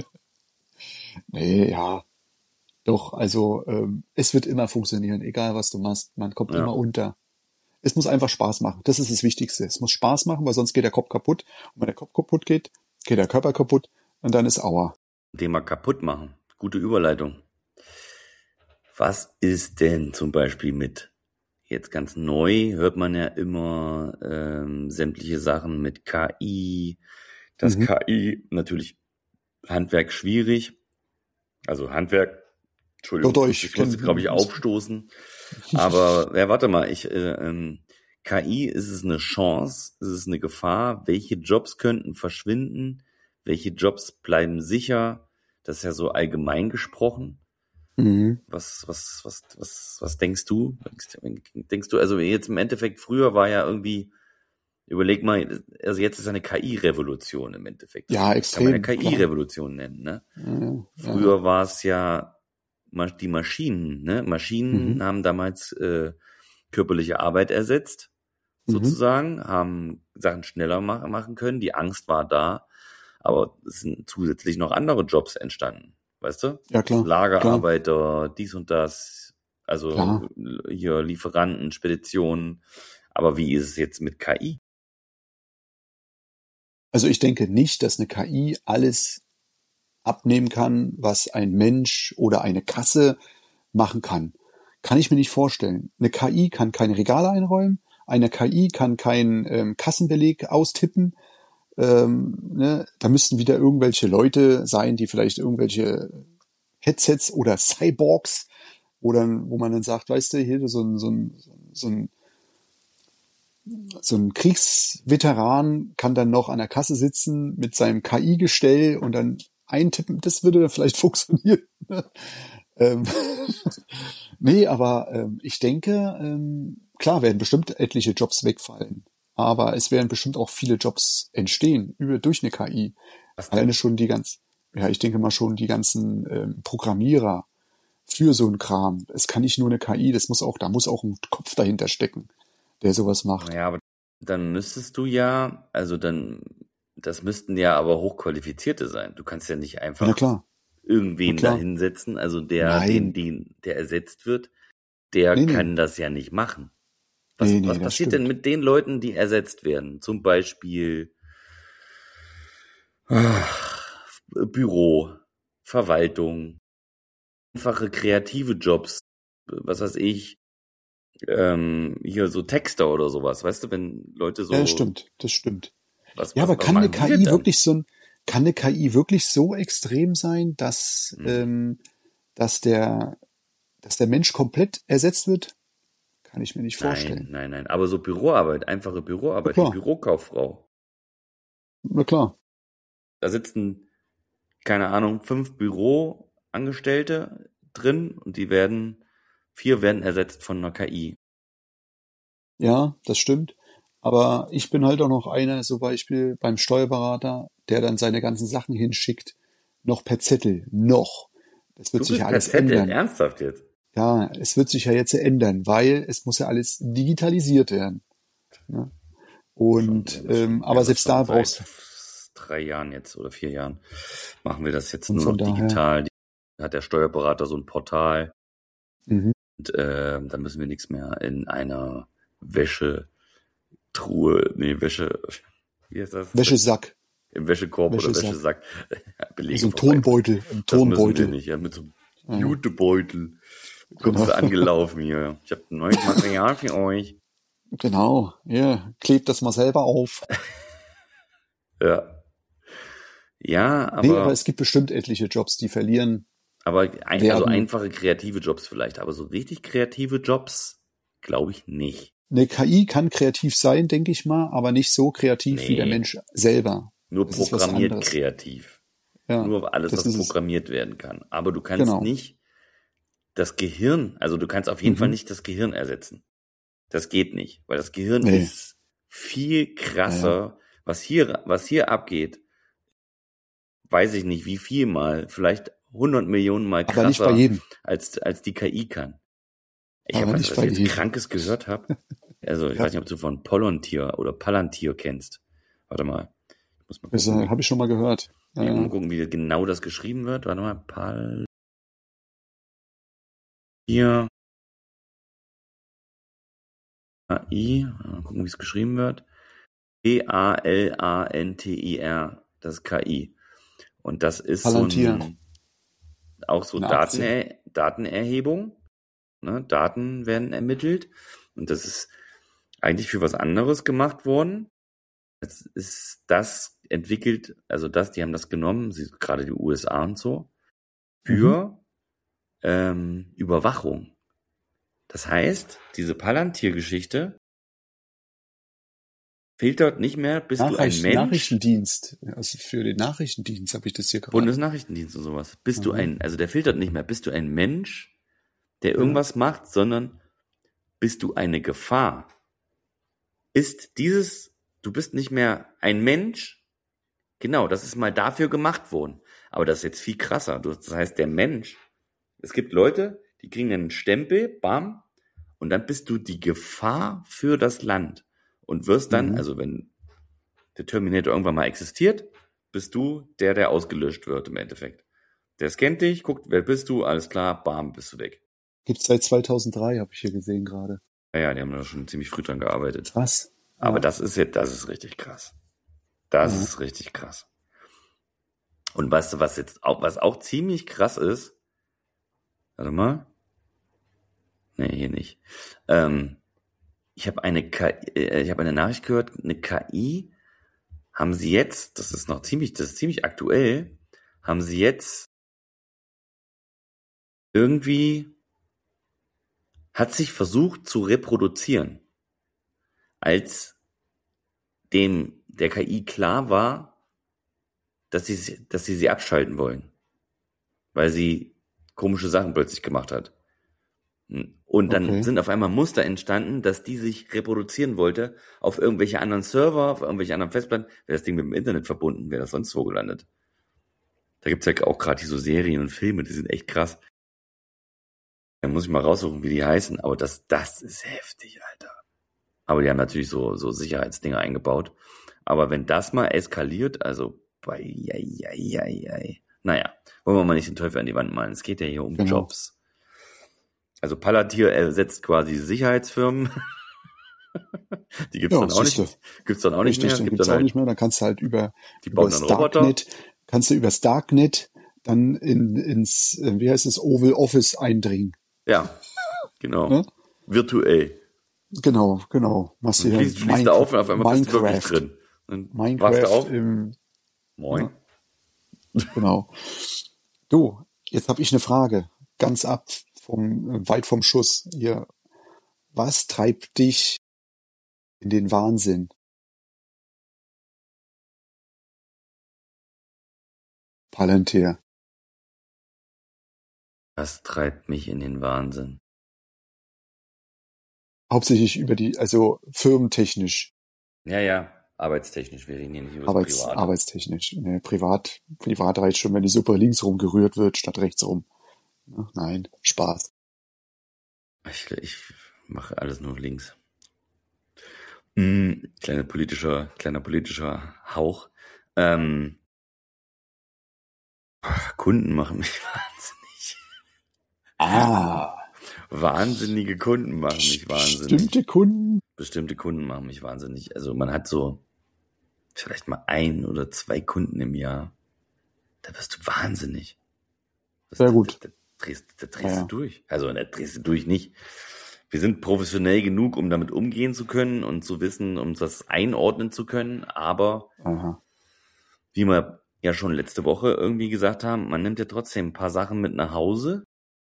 Nee, ja. Doch, also ähm, es wird immer funktionieren, egal was du machst. Man kommt Ja. immer unter. Es muss einfach Spaß machen. Das ist das Wichtigste. Es muss Spaß machen, weil sonst geht der Kopf kaputt. Und wenn der Kopf kaputt geht, geht der Körper kaputt und dann ist Aua. Thema kaputt machen. Gute Überleitung. Was ist denn zum Beispiel mit, jetzt ganz neu, hört man ja immer ähm, sämtliche Sachen mit K I, das Mhm. K I, natürlich Handwerk schwierig, also Handwerk, Entschuldigung, Doch, doch, muss ich ich, muss ich glaube ich, kenn- aufstoßen, aber ja, warte mal, ich, äh, ähm, K I, ist es eine Chance, ist es eine Gefahr, welche Jobs könnten verschwinden, welche Jobs bleiben sicher, das ist ja so allgemein gesprochen. Mhm. Was, was, was, was, was denkst du? Denkst du, also jetzt im Endeffekt, früher war ja irgendwie, überleg mal, also jetzt ist eine K I-Revolution im Endeffekt. Ja, Das kann man ja extrem, klar. K I-Revolution nennen, ne? Ja, ja. Früher war es ja ma- die Maschinen, ne? Maschinen Mhm. haben damals äh, körperliche Arbeit ersetzt, Mhm. sozusagen, haben Sachen schneller mach, machen können, die Angst war da, aber es sind zusätzlich noch andere Jobs entstanden, weißt du? Ja, klar, klar, Lagerarbeiter, dies und das, also klar. hier Lieferanten, Speditionen. Aber wie ist es jetzt mit K I? Also ich denke nicht, dass eine K I alles abnehmen kann, was ein Mensch oder eine Kasse machen kann. Kann ich mir nicht vorstellen. Eine K I kann keine Regale einräumen, eine K I kann keinen ähm, Kassenbeleg austippen. Ähm, ne? Da müssten wieder irgendwelche Leute sein, die vielleicht irgendwelche Headsets oder Cyborgs, wo dann, wo man dann sagt, weißt du, hier so ein, so ein, so ein, so ein Kriegsveteran kann dann noch an der Kasse sitzen mit seinem K I-Gestell und dann eintippen, das würde dann vielleicht funktionieren. ähm, nee, aber ähm, ich denke, ähm, klar werden bestimmt etliche Jobs wegfallen, aber es werden bestimmt auch viele Jobs entstehen über durch eine K I. Was Alleine denn? schon die ganz, ja, ich denke mal schon die ganzen ähm, Programmierer für so einen Kram. Es kann nicht nur eine K I, das muss auch, da muss auch ein Kopf dahinter stecken, der sowas macht. Naja, aber dann müsstest du ja, also dann, das müssten ja aber Hochqualifizierte sein. Du kannst ja nicht Ja, na einfach klar, na irgendwen da klar. hinsetzen, also der, den, Nein, den, der ersetzt wird, der nee, nee, kann das ja nicht machen. Was, nee, nee, was das passiert denn stimmt. mit den Leuten, die ersetzt werden? Zum Beispiel ach, Büro, Verwaltung, einfache kreative Jobs, was weiß ich, ähm, hier so Texter oder sowas, weißt du, wenn Leute Ja, das so, stimmt, das stimmt. was, Ja, was, aber was kann eine machen die denn K I dann? wirklich so ein, kann eine K I wirklich so extrem sein, dass, Hm. ähm, dass der, dass der Mensch komplett ersetzt wird? Kann ich mir nicht Nein, vorstellen. nein, nein. Aber so Büroarbeit, einfache Büroarbeit, Na die klar. Bürokauffrau. Na klar. Da sitzen, keine Ahnung, fünf Büroangestellte drin und die werden, vier werden ersetzt von einer K I. Ja, das stimmt. Aber ich bin halt auch noch einer, zum Beispiel beim Steuerberater, der dann seine ganzen Sachen hinschickt, noch per Zettel. Noch. Das wird Du sich ja bist per alles Zettel, ändern. ernsthaft jetzt? Ja, es wird sich ja jetzt ändern, weil es muss ja alles digitalisiert werden. Ne? Und Schon, ähm, schon, aber ja, selbst schon da brauchst seit drei Jahren jetzt oder vier Jahren machen wir das jetzt und nur von noch daher. digital. Die hat der Steuerberater so ein Portal Mhm. und äh, da müssen wir nichts mehr in einer Wäschetruhe, nee, Wäsche, wie heißt das? Wäschesack. Im Wäschekorb oder Wäschesack. Wäschesack Belege So ein vorbeibringen. Tonbeutel. Ein Das müssen wir Tonbeutel. nicht, ja, mit so einem Ja, Jutebeutel. Kommst genau. du angelaufen hier. Ich habe ein neues Material für euch. Genau. Ja, klebt das mal selber auf. Ja. Ja, Nee, aber aber, es gibt bestimmt etliche Jobs, die verlieren aber ein, also werden. einfache kreative Jobs vielleicht, aber so richtig kreative Jobs glaube ich nicht. Eine K I kann kreativ sein, denke ich mal, aber nicht so kreativ wie der Nee, Mensch selber. nur Das ist was programmiert anderes. kreativ. Ja, Nur alles, das was ist es. programmiert werden kann. Aber du kannst Genau. nicht das Gehirn, also du kannst auf jeden Fall Mhm. nicht das Gehirn ersetzen. Das geht nicht, weil das Gehirn Nee. ist viel Ja, krasser. ja. Was hier, was hier abgeht, weiß ich nicht, wie viel mal, vielleicht hundert Millionen Mal Aber nicht bei krasser, jedem. als, als die K I kann. Ich habe Aber was, nicht was bei ich jetzt jedem. Krankes gehört habe. Also, ich Ja, weiß nicht, ob du von Palantir oder Palantir kennst. Warte mal. Ich muss mal das gucken, äh, wie, habe ich schon mal gehört. Ja, ich muss mal ja. gucken, wie genau das geschrieben wird. Warte mal. Palantir. A I. Mal gucken, wie es geschrieben wird. P A L A N T I R. Das ist K I. Und das ist so Palantir, ein, auch so eine Aktie. Datener, Datenerhebung. Ne? Daten werden ermittelt. Und das ist eigentlich für was anderes gemacht worden. Jetzt ist das entwickelt, also das, die haben das genommen, sie, gerade die U S A und so, Mhm. für ähm, Überwachung. Das heißt, diese Palantir-Geschichte filtert nicht mehr, bist du ein Nachricht, Mensch, Nachrichtendienst. Also für den Nachrichtendienst habe ich das hier gerade. Bundesnachrichtendienst und sowas, bist du Aha. ein, also der filtert nicht mehr, bist du ein Mensch, der Ja. irgendwas macht, sondern bist du eine Gefahr. Ist dieses, du bist nicht mehr ein Mensch, genau, das ist mal dafür gemacht worden. Aber das ist jetzt viel krasser. Du- Das heißt, der Mensch, es gibt Leute, die kriegen einen Stempel, bam, und dann bist du die Gefahr für das Land. Und wirst dann, Mhm. also wenn der Terminator irgendwann mal existiert, bist du der, der ausgelöscht wird im Endeffekt. Der scannt dich, guckt, wer bist du, alles klar, bam, bist du weg. Gibt's seit zweitausenddrei, habe ich hier gesehen gerade. Naja, die haben da schon ziemlich früh dran gearbeitet. Krass. Aber Ja. das ist jetzt, das ist richtig krass. Das Ja. ist richtig krass. Und weißt du, was jetzt auch, was auch ziemlich krass ist? Warte mal. Nee, hier nicht. Ähm, ich habe eine K I, äh, ich habe eine Nachricht gehört, eine K I haben sie jetzt, das ist noch ziemlich, das ist ziemlich aktuell, haben sie jetzt irgendwie, hat sich versucht zu reproduzieren, als dem der K I klar war, dass sie, dass sie sie abschalten wollen, weil sie komische Sachen plötzlich gemacht hat. Und dann Okay. sind auf einmal Muster entstanden, dass die sich reproduzieren wollte auf irgendwelche anderen Server, auf irgendwelche anderen Festplatten. Wäre das Ding mit dem Internet verbunden, wäre das sonst wo gelandet. Da gibt's ja auch gerade so Serien und Filme, die sind echt krass. Da muss ich mal raussuchen, wie die heißen, aber das, das ist heftig, Alter. Aber die haben natürlich so, so Sicherheitsdinger eingebaut. Aber wenn das mal eskaliert, also bei, ja, ja, ja, ja. Naja, wollen wir mal nicht den Teufel an die Wand malen. Es geht ja hier um Genau. Jobs. Also Palantir ersetzt quasi Sicherheitsfirmen. Die gibt's Ja, dann auch siehst du. nicht, gibt's dann auch nicht Richtig, mehr. dann Gibt gibt's dann auch halt, nicht mehr. Dann kannst du halt über, die bauen übers dann Roboter. Darknet, kannst du übers Darknet dann in, ins, äh, wie heißt es, Oval Office eindringen. Ja, genau. Ne? Virtuell. Genau, genau. Machst du Und ja schließt, schließt du auf und auf einmal bist du wirklich Minecraft. drin. Dann wachst du Minecraft auf. im, Moin. ja, genau. Du, jetzt habe ich eine Frage. Ganz ab vom, äh, weit vom Schuss. Hier, Was treibt dich in den Wahnsinn? Palantir. Was treibt mich in den Wahnsinn? Hauptsächlich über die, also firmentechnisch. Ja, ja, arbeitstechnisch. Wir reden hier nicht über das Arbeits, Private. arbeitstechnisch. Nee, privat, privat reicht schon, wenn die Suppe links rum gerührt wird, statt rechts rum. Ja, nein, Spaß. Ich, ich mache alles nur links. Mm, kleiner politischer, kleiner politischer Hauch. Ähm, Kunden machen mich wahnsinnig. Ah. Wahnsinnige Kunden machen mich wahnsinnig. Bestimmte Kunden? Bestimmte Kunden machen mich wahnsinnig. Also man hat so vielleicht mal ein oder zwei Kunden im Jahr. Da wirst du wahnsinnig. Das, Sehr gut. Da, da, da drehst, da drehst Ja. du durch. Also da drehst du durch nicht. Wir sind professionell genug, um damit umgehen zu können und zu wissen, um das einordnen zu können. Aber Aha. wie wir ja schon letzte Woche irgendwie gesagt haben, man nimmt ja trotzdem ein paar Sachen mit nach Hause.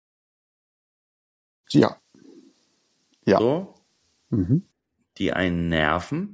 Ja. Ja. So, Mhm. die einen nerven.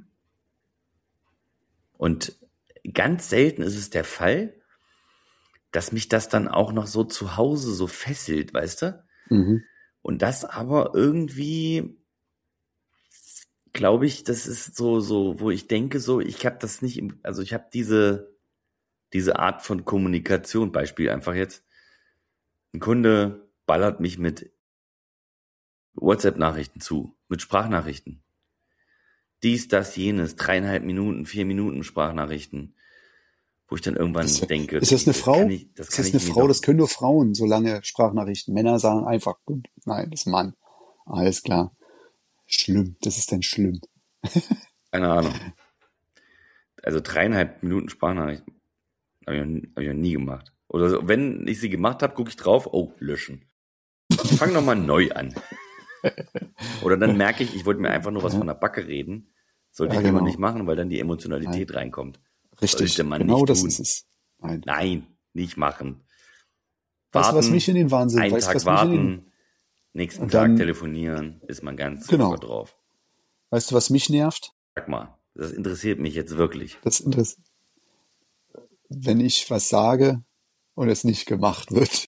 Und ganz selten ist es der Fall, dass mich das dann auch noch so zu Hause so fesselt, weißt du? Mhm. Und das aber irgendwie, glaube ich, das ist so, so, wo ich denke, so, ich habe das nicht, im, also ich habe diese, diese Art von Kommunikation, Beispiel einfach jetzt, ein Kunde ballert mich mit WhatsApp-Nachrichten zu, mit Sprachnachrichten. Dies, das, jenes, dreieinhalb Minuten, vier Minuten Sprachnachrichten, wo ich dann irgendwann Ist, denke, ist das eine das Frau? kann ich, das ist kann das ich eine mir Frau? doch- Das können nur Frauen, so lange Sprachnachrichten. Männer sagen einfach, nein, das ist ein Mann. Alles klar. Schlimm. Das ist dann schlimm. Keine Ahnung. Also dreieinhalb Minuten Sprachnachrichten habe ich, noch- hab ich noch nie gemacht. Oder so, wenn ich sie gemacht habe, gucke ich drauf, oh, löschen. Ich fange nochmal neu an. Oder dann merke ich, ich wollte mir einfach nur was von der Backe reden. Sollte Ja, ich lieber genau. nicht machen, weil dann die Emotionalität reinkommt. Richtig. Sollte man Genau nicht das tun. ist es. Nein. Nein, nicht machen. Weißt du, was Warten, mich in den Wahnsinn, einen weißt du, Tag was mich in den, warten, nächsten Und Tag dann- telefonieren, ist man ganz Genau. locker drauf. weißt du, was mich nervt? Sag mal, das interessiert mich jetzt wirklich. Das interessiert, wenn ich was sage und es nicht gemacht wird.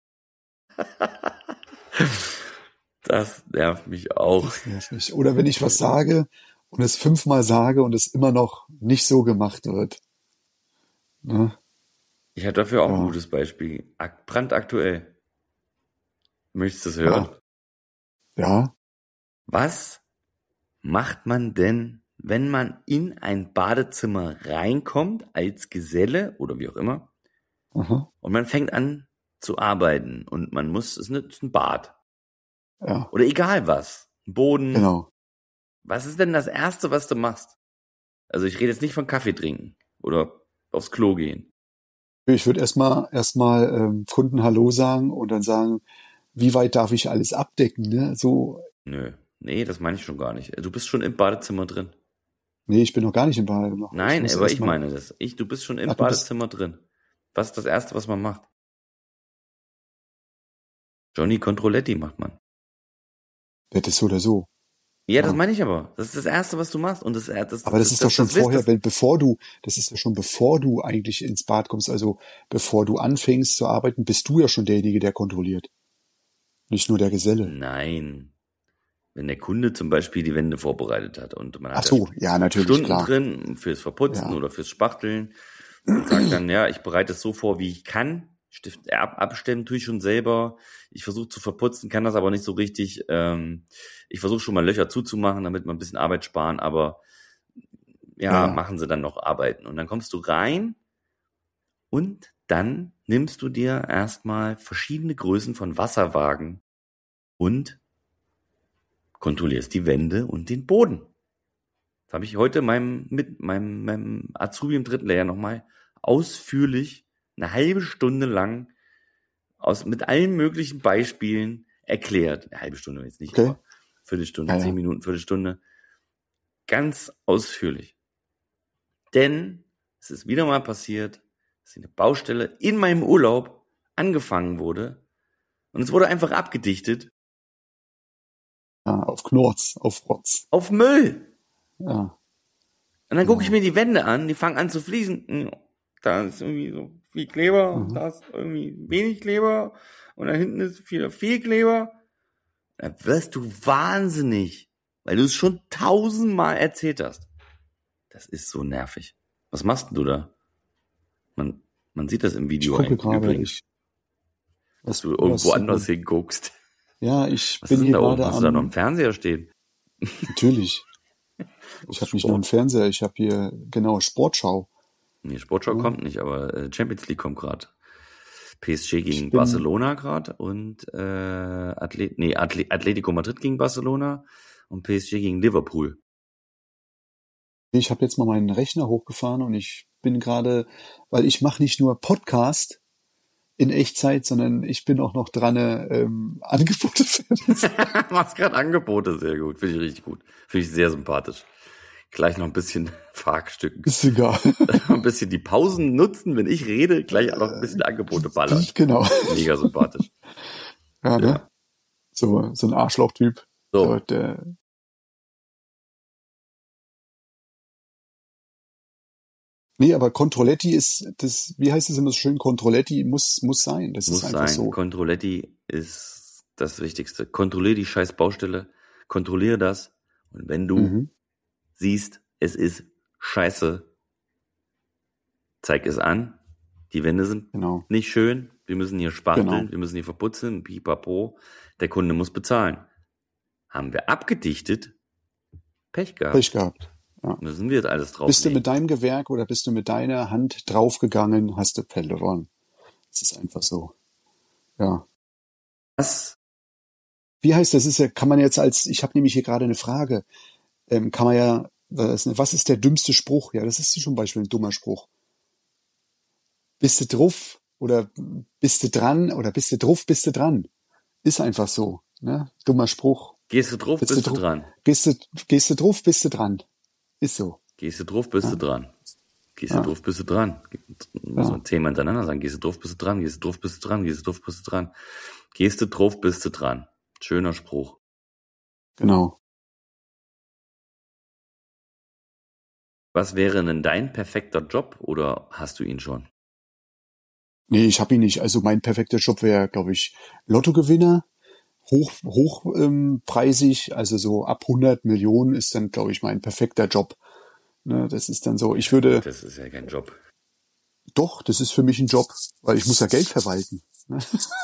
Das nervt mich auch. Das nervt mich. Oder wenn ich was sage und es fünfmal sage und es immer noch nicht so gemacht wird. Ne? Ich habe dafür auch Ja. ein gutes Beispiel. Ak- Brandaktuell. Möchtest du es hören? Ja. Was macht man denn, wenn man in ein Badezimmer reinkommt als Geselle oder wie auch immer Aha. und man fängt an zu arbeiten und man muss, es ist ein Bad Ja. oder egal was, ein Boden. Genau. Was ist denn das Erste, was du machst? Also ich rede jetzt nicht von Kaffee trinken oder aufs Klo gehen. Ich würde erstmal erstmal ähm, Kunden Hallo sagen und dann sagen, wie weit darf ich alles abdecken? Ne? So, Nö, nee, das meine ich schon gar nicht. Du bist schon im Badezimmer drin. nee, ich bin noch gar nicht im Badezimmer. Nein, muss aber erst ich mal- meine das. Ich, du bist schon im Ach, du bist- Badezimmer drin. Was ist das Erste, was man macht? Johnny Controletti macht man. Ja, das so oder so. Ja, das Ja. meine ich aber. Das ist das Erste, was du machst. Und das, das, Aber das, ist doch schon das, das, vorher, das, wenn, bevor du, das ist ja schon bevor du eigentlich ins Bad kommst, also bevor du anfängst zu arbeiten, bist du ja schon derjenige, der kontrolliert. Nicht nur der Geselle. Nein. Wenn der Kunde zum Beispiel die Wände vorbereitet hat und man hat Ach so, da ja, natürlich, Stunden klar. drin fürs Verputzen Ja. oder fürs Spachteln und sagt dann, ja, ich bereite es so vor, wie ich kann. Stift ab, abstellen tue ich schon selber. Ich versuche zu verputzen, kann das aber nicht so richtig. Ähm, ich versuche schon mal Löcher zuzumachen, damit wir ein bisschen Arbeit sparen, aber ja, Ja. machen sie dann noch Arbeiten. Und dann kommst du rein und dann nimmst du dir erstmal verschiedene Größen von Wasserwagen und kontrollierst die Wände und den Boden. Das habe ich heute meinem, mit meinem, meinem Azubi im dritten Lehrjahr nochmal ausführlich eine halbe Stunde lang aus, mit allen möglichen Beispielen erklärt. Eine halbe Stunde jetzt nicht, Okay. aber Viertelstunde, Ja, ja. zehn Minuten, Viertelstunde. Ganz ausführlich. Denn es ist wieder mal passiert, dass eine Baustelle in meinem Urlaub angefangen wurde und es wurde einfach abgedichtet. Ja, auf Knorz, auf Rotz. Auf Müll. Ja. Und dann gucke ich mir die Wände an, die fangen an zu fließen. Da ist irgendwie so viel Kleber, Mhm. da ist irgendwie wenig Kleber und da hinten ist viel, viel Kleber. Da wirst du wahnsinnig, weil du es schon tausendmal erzählt hast. Das ist so nervig. Was machst du da? Man, man sieht das im Ich Video gucke eigentlich gerade, übrigens, ich, dass was, du was irgendwo sieht anders man? hinguckst. Ja, ich Was bin ist denn hier da oben? gerade Hast du da noch einen am, Fernseher stehen? natürlich, ich habe nicht nur einen Sport. Fernseher, ich habe hier, genau, Sportschau. Nee, Sportschau Ne? kommt nicht, aber äh, Champions League kommt gerade. P S G Ich gegen bin, Barcelona gerade und äh, Athlet, nee, Atle Atletico Madrid gegen Barcelona und P S G gegen Liverpool. ich habe jetzt mal meinen Rechner hochgefahren und ich bin gerade, weil ich mache nicht nur Podcast in Echtzeit, sondern ich bin auch noch dran, ähm, Angebote fertig. Machst gerade Angebote, sehr gut. Finde ich richtig gut. Finde ich sehr sympathisch. Gleich noch ein bisschen Fragstücken. Ist egal. Ein bisschen die Pausen nutzen, wenn ich rede, gleich auch noch ein bisschen Angebote ballern. Genau. Mega sympathisch. Ja, ne? Ja. So, so ein Arschlochtyp. So, So, der, nee, aber Controletti ist, das, wie heißt es immer so schön? Controletti muss, muss sein. Das ist muss einfach sein. so. Controletti ist das Wichtigste. Kontrolliere die scheiß Baustelle. Kontrolliere das. Und wenn du Mhm, siehst, es ist scheiße, zeig es an. Die Wände sind genau, nicht schön. Wir müssen hier spachteln. genau. Wir müssen hier verputzen. Pipapo. Der Kunde muss bezahlen. Haben wir abgedichtet? Pech gehabt. Pech gehabt. Ja. Müssen wir jetzt alles Bist du drauflegen. mit deinem Gewerk oder bist du mit deiner Hand draufgegangen, hast du verloren. Das ist einfach so. Ja. Was? Wie heißt das? Ist ja, kann man jetzt als, ich habe nämlich hier gerade eine Frage, ähm, kann man ja, das ist eine, was ist der dümmste Spruch? Ja, das ist zum Beispiel ein dummer Spruch. Bist du drauf oder bist du dran oder bist du drauf, bist du dran? Ist einfach so, ne? Dummer Spruch. Gehst du drauf, Bist bist du du drauf, dran. gehst du, gehst du drauf, bist du dran. Ist so. Gehst du drauf, bist Ja, du dran. Gehst du ja, drauf, bist du dran. Muss ja, man zehnmal hintereinander sagen. Gehst du drauf, bist du dran. Gehst du drauf, bist du dran. Gehst du drauf, bist du dran. Gehst du drauf, bist du dran. Schöner Spruch. genau. Was wäre denn dein perfekter Job oder hast du ihn schon? Nee, ich habe ihn nicht. Also mein perfekter Job wäre, glaube ich, Lottogewinner. Hoch, hoch ähm, preisig, also so ab hundert Millionen ist dann, glaube ich, mein perfekter Job. Ne, das ist dann so, ich würde, Das ist ja kein Job. doch, das ist für mich ein Job, weil ich muss ja Geld verwalten. Ne?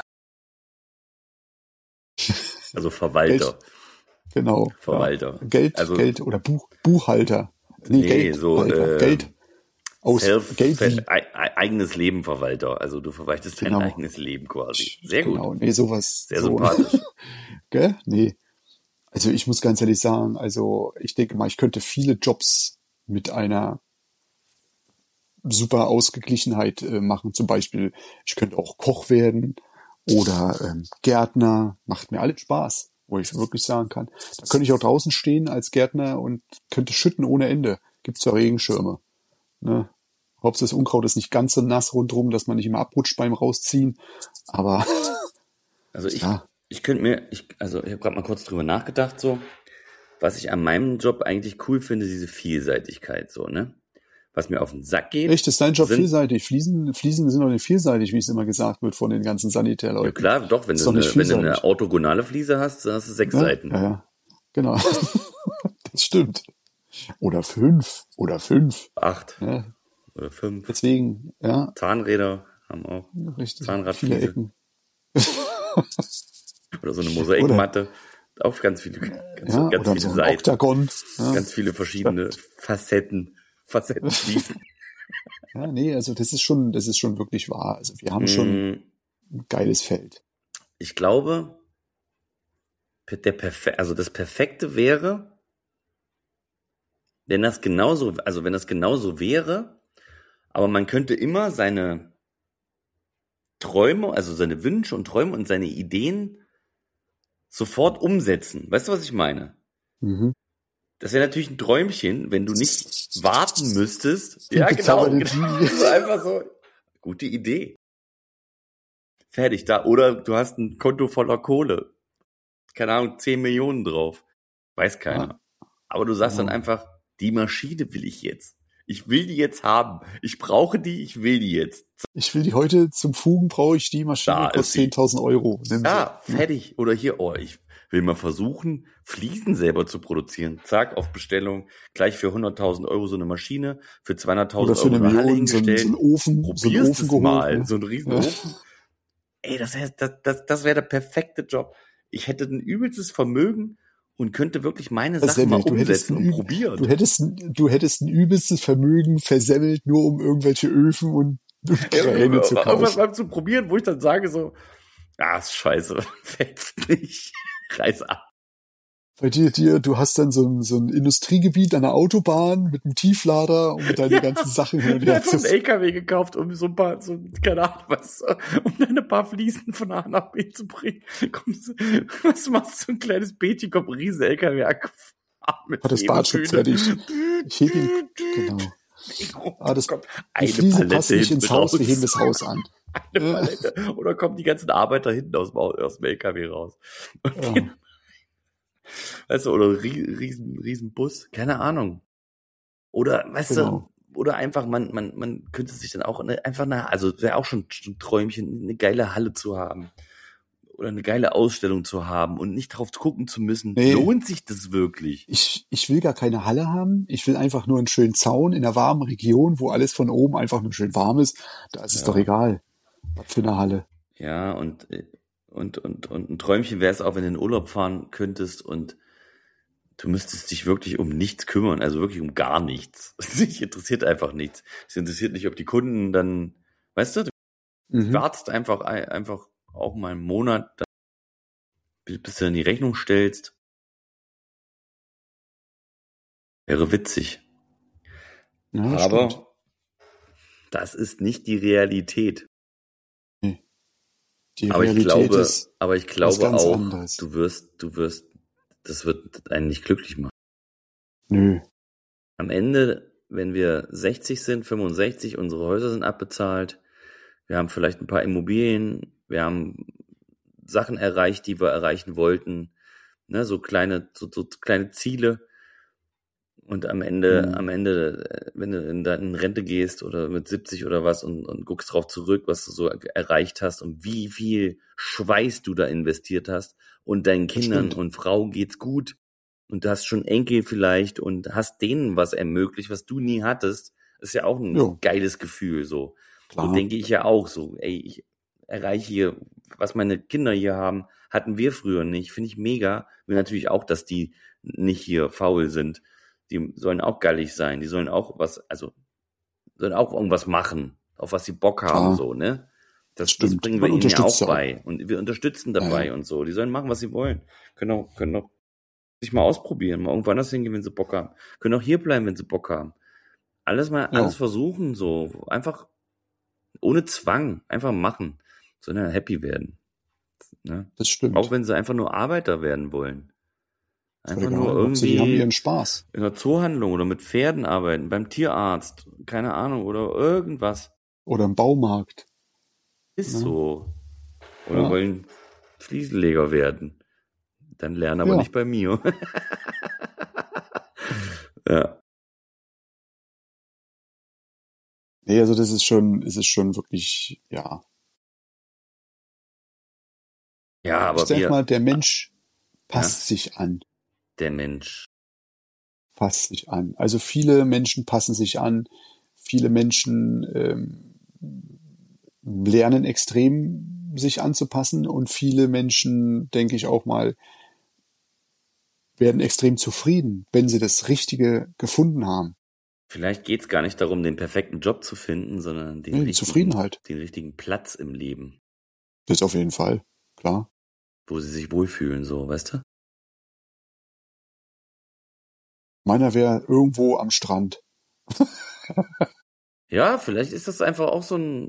Also Verwalter. Geld, genau. Verwalter. Ja. Geld, Also, Geld oder Buch, Buchhalter. Nee, nee, so Geldhalter. äh, Geld aus Self, Geld fe- wie, ei- ei- eigenes Leben Verwalter. Also du verwaltest dein genau. eigenes Leben quasi. Sehr gut. Genau, nee, sowas. Sehr So. sympathisch. Gell? Nee. Also ich muss ganz ehrlich sagen, also ich denke mal, ich könnte viele Jobs mit einer super Ausgeglichenheit äh, machen. Zum Beispiel, ich könnte auch Koch werden oder ähm, Gärtner. Macht mir alles Spaß, wo ich wirklich sagen kann. Da könnte ich auch draußen stehen als Gärtner und könnte schütten ohne Ende. Gibt's ja Regenschirme. Ne? Hauptsache das Unkraut ist nicht ganz so nass rundrum, dass man nicht immer abrutscht beim Rausziehen. Aber Also ich, ja, ich könnte mir, ich, also ich habe gerade mal kurz drüber nachgedacht, so, was ich an meinem Job eigentlich cool finde, diese Vielseitigkeit, so, ne? Was mir auf den Sack geht, echt, ist dein Job sind, vielseitig. Fliesen, Fliesen sind doch nicht vielseitig, wie es immer gesagt wird von den ganzen ja Sanitärleuten. klar, doch, wenn Ist du, doch nicht eine, wenn du eine vielseitig. orthogonale Fliese hast, dann hast du sechs Ja, Seiten. ja, ja. Genau. Das stimmt. Oder fünf. Oder fünf. Acht Ja, oder fünf. deswegen, ja, Zahnräder haben auch. richtig. Viele Zahnradfliese. Ecken. Oder so eine Oder, Mosaikmatte. Auch ganz viele, ganz, ja, ganz oder viele so ein Seiten. Oktagon. Ja, Ganz viele verschiedene Facetten. Facettenfliesen. ja, nee, also das ist schon, das ist schon wirklich wahr. Also wir haben schon Mm, ein geiles Feld. Ich glaube, der Perfe also das Perfekte wäre, wenn das genauso, also wenn das genauso wäre, aber man könnte immer seine Träume, also seine Wünsche und Träume und seine Ideen sofort umsetzen. Weißt du, was ich meine? Mhm. Das wäre natürlich ein Träumchen, wenn du nicht warten müsstest. Ja, genau. Bezauberte genau. Genie. So einfach so. Gute Idee. Fertig da. Oder du hast ein Konto voller Kohle. keine Ahnung, zehn Millionen drauf. Weiß keiner. Ja, Aber du sagst genau. dann einfach, die Maschine will ich jetzt. Ich will die jetzt haben. Ich brauche die, ich will die jetzt. Ich will die heute zum Fugen, brauche ich die Maschine, Da ist kostet sie. zehntausend Euro. Nimm sie. Ja, fertig. Oder hier, oh, ich will mal versuchen, Fliesen selber zu produzieren. Zack, auf Bestellung, gleich für hunderttausend Euro so eine Maschine, für Oder zweihunderttausend für Euro eine eine Halle Million so ein, so ein hingestellt. Ofen, so ein Probierst Ofen es geholt. mal, Ne? so ein riesen Ja. Ofen. Ey, das heißt, das, das, das wäre der perfekte Job. Ich hätte ein übelstes Vermögen und könnte wirklich meine Sachen mal Versemmelt. Du hättest, umsetzen ein, und üb- probieren. du, hättest ein, du hättest ein übelstes Vermögen versemmelt, nur um irgendwelche Öfen und Ja, Kräne zu irgendwas kaufen. mal zu probieren, wo ich dann sage so, ah, ist scheiße, fetzt nicht, reiß ab. Bei dir, dir, du hast dann so ein, so ein Industriegebiet an der Autobahn mit einem Tieflader, um deine Ja. ganzen Sachen hin und Ich habe her einfach zu einen L K W gekauft, um so ein paar, so, keine Ahnung was, um dann ein paar Fliesen von A nach B zu bringen. Kommst, du- was machst du, so ein kleines Bädchen, kommt ein riesen L K W angefahren mit Hat das Bad schon Hebebühne. fertig. Ich heb ihn, genau. Ah, das, Kommt die eine Fliese Palette passt nicht hinten ins Haus, wir raus. heben das Haus an. Eine Ja. Palette. Oder kommen die ganzen Arbeiter hinten aus dem, Au- aus dem L K W raus. Und Ja. gehen, weißt du, oder rie- riesen, riesen Bus, keine Ahnung. Oder, weißt Genau. du, oder einfach, man, man, man könnte sich dann auch eine, einfach eine, also wäre auch schon ein Träumchen, eine geile Halle zu haben. Oder eine geile Ausstellung zu haben und nicht drauf gucken zu müssen, Nee. lohnt sich das wirklich? Ich, ich will gar keine Halle haben. Ich will einfach nur einen schönen Zaun in einer warmen Region, wo alles von oben einfach nur schön warm ist. Da ist es Ja. doch egal. Was für eine Halle. Ja, und, äh, und, und, und ein Träumchen wäre es auch, wenn du in den Urlaub fahren könntest und du müsstest dich wirklich um nichts kümmern, also wirklich um gar nichts. Dich interessiert einfach nichts. Es interessiert nicht, ob die Kunden dann, weißt du, du Mhm. wartest einfach, ein- einfach auch mal einen Monat, dann, bis bis du dann die Rechnung stellst. Wäre witzig. Ja, das stimmt. Aber das ist nicht die Realität. Die Aber ich Realität glaube, ist aber ich was glaube ganz auch, anderes. du wirst, du wirst, das wird einen nicht glücklich machen. Nö. Am Ende, wenn wir sechzig sind, fünfundsechzig, unsere Häuser sind abbezahlt, wir haben vielleicht ein paar Immobilien, wir haben Sachen erreicht, die wir erreichen wollten, ne, so kleine, so, so kleine Ziele. Und am Ende, Mhm. am Ende, äh, wenn du in deine Rente gehst oder mit siebzig oder was und, und guckst drauf zurück, was du so erreicht hast und wie viel Schweiß du da investiert hast und deinen Das Kindern stimmt. und Frau geht's gut und du hast schon Enkel vielleicht und hast denen was ermöglicht, was du nie hattest, ist ja auch ein Jo, geiles Gefühl, so. So klar. denke ich ja auch so, ey, ich erreiche hier, was meine Kinder hier haben, hatten wir früher nicht, finde ich mega. Will natürlich auch, dass die nicht hier faul sind. Die sollen auch gallig sein, die sollen auch was, also sollen auch irgendwas machen, auf was sie Bock haben, Klar. so, ne? Das, das Stimmt. bringen wir Man ihnen ja unterstützt auch ja auch. bei und wir unterstützen Ja, dabei ja. und so. Die sollen machen, was sie wollen. Können auch, können auch sich mal ausprobieren, mal irgendwo anders hingehen, wenn sie Bock haben. Können auch hier bleiben, wenn sie Bock haben. Alles mal, alles Ja, versuchen, so. Einfach ohne Zwang, einfach machen. Sondern happy werden. Ne? das Auch stimmt. wenn sie einfach nur Arbeiter werden wollen. Ist doch Einfach nur egal. Hauptsache, die haben irgendwie ihren Spaß. in der Zoohandlung oder mit Pferden arbeiten, beim Tierarzt, keine Ahnung, oder irgendwas. Oder im Baumarkt. Ist Ne? so. Oder Ja. wollen Fliesenleger werden. Dann lernen aber Ja. nicht bei mir. Ja. Nee, also das ist schon, es ist schon wirklich, ja. Ja, Ich aber sag wir, mal, der Mensch ja, passt sich an. der Mensch. Passt sich an. Also viele Menschen passen sich an. Viele Menschen ähm, lernen extrem, sich anzupassen. Und viele Menschen, denke ich auch mal, werden extrem zufrieden, wenn sie das Richtige gefunden haben. Vielleicht geht's gar nicht darum, den perfekten Job zu finden, sondern den Nee, die richtigen, Zufriedenheit. den richtigen Platz im Leben, Das auf jeden Fall. Klar. wo sie sich wohlfühlen, so, weißt du? Meiner wäre irgendwo am Strand. Ja, vielleicht ist das einfach auch so ein,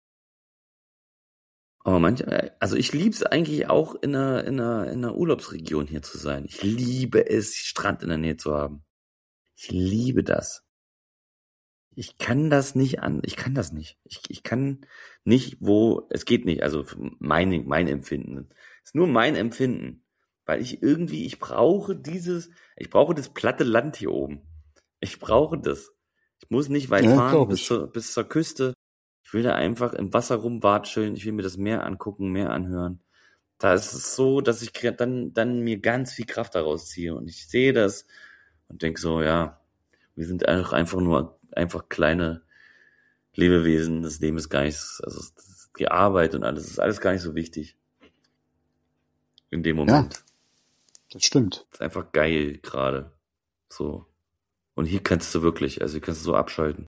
aber manche, also ich lieb's eigentlich auch in einer, in einer, in einer Urlaubsregion hier zu sein. Ich liebe es, Strand in der Nähe zu haben. Ich liebe das. Ich kann das nicht an, ich kann das nicht. Ich, ich kann nicht, wo, es geht nicht, also mein, mein Empfinden. Es ist nur mein Empfinden. Weil ich irgendwie, ich brauche dieses, ich brauche das platte Land hier oben. Ich brauche das. Ich muss nicht weit Ja, fahren glaube bis ich. zur, bis zur Küste. Ich will da einfach im Wasser rumwatscheln. Ich will mir das Meer angucken, Meer anhören. Da ist es so, dass ich kre- dann, dann mir ganz viel Kraft daraus ziehe. Und ich sehe das und denke so, ja, wir sind einfach, einfach nur, einfach kleine Lebewesen. Das Leben ist gar nicht, also die Arbeit und alles, ist alles gar nicht so wichtig. In dem Ja, Moment. das stimmt. Ist einfach geil gerade. So. Und hier kannst du wirklich, also hier kannst du so abschalten.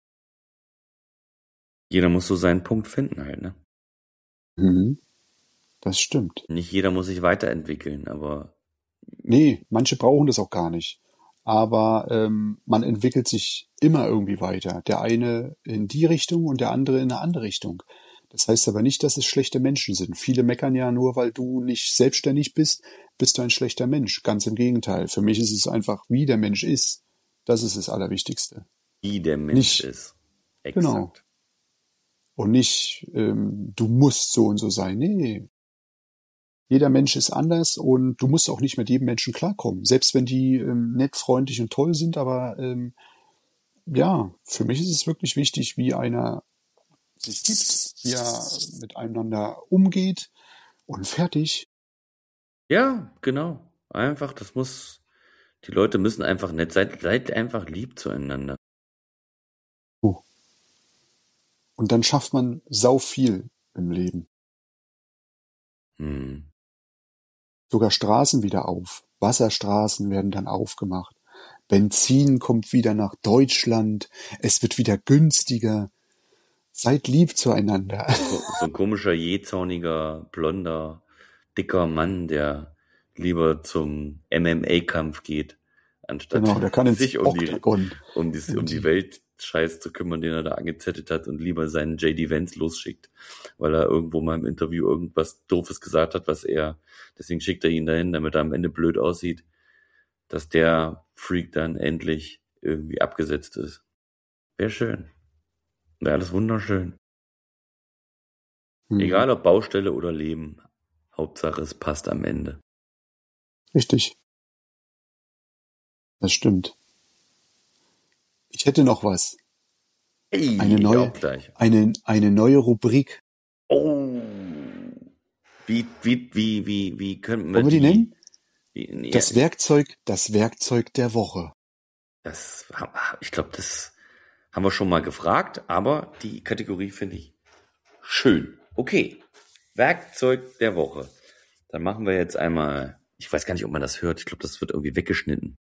Jeder muss so seinen Punkt finden halt, ne? Mhm. Das stimmt. Nicht jeder muss sich weiterentwickeln, aber Nee, manche brauchen das auch gar nicht. Aber ähm, man entwickelt sich immer irgendwie weiter. Der eine in die Richtung und der andere in eine andere Richtung. Das heißt aber nicht, dass es schlechte Menschen sind. Viele meckern ja nur, weil du nicht selbstständig bist, bist du ein schlechter Mensch. Ganz im Gegenteil. Für mich ist es einfach, wie der Mensch ist. Das ist das Allerwichtigste. wie der Mensch Nicht, ist. genau. Exakt. Und nicht, ähm, du musst so und so sein. Nee, jeder Mensch ist anders und du musst auch nicht mit jedem Menschen klarkommen. Selbst wenn die ähm, nett, freundlich und toll sind, aber ähm, ja, für mich ist es wirklich wichtig, wie einer sich gibt, wie er miteinander umgeht und fertig. Ja, genau. Einfach, das muss, die Leute müssen einfach nett sein. Seid einfach lieb zueinander. Oh. Und dann schafft man sau viel im Leben. Hm. Sogar Straßen wieder auf. Wasserstraßen werden dann aufgemacht. Benzin kommt wieder nach Deutschland. Es wird wieder günstiger. Seid lieb zueinander. So, so ein komischer, jähzorniger, blonder, dicker Mann, der lieber zum M M A-Kampf geht, anstatt Genau, der kann ins sich um die, Oktagon. um die, um die Weltscheiß zu kümmern, den er da angezettelt hat und lieber seinen J D Vance losschickt, weil er irgendwo mal im Interview irgendwas Doofes gesagt hat, was er, deswegen schickt er ihn dahin, damit er am Ende blöd aussieht, dass der Freak dann endlich irgendwie abgesetzt ist. Wäre schön. Wäre alles wunderschön. Hm. Egal ob Baustelle oder Leben. Hauptsache es passt am Ende. Richtig. Das stimmt. Ich hätte noch was. Hey, Eine ich neue, auch gleich. eine, eine neue Rubrik. Oh. Wie, wie, wie, wie, wie könnten wir Wollen wir die nennen? Wie, nee, Das Werkzeug, das Werkzeug der Woche. Das, ich glaube, das haben wir schon mal gefragt, aber die Kategorie finde ich schön. Okay. Werkzeug der Woche. Dann machen wir jetzt einmal, ich weiß gar nicht, ob man das hört. Ich glaube, das wird irgendwie weggeschnitten.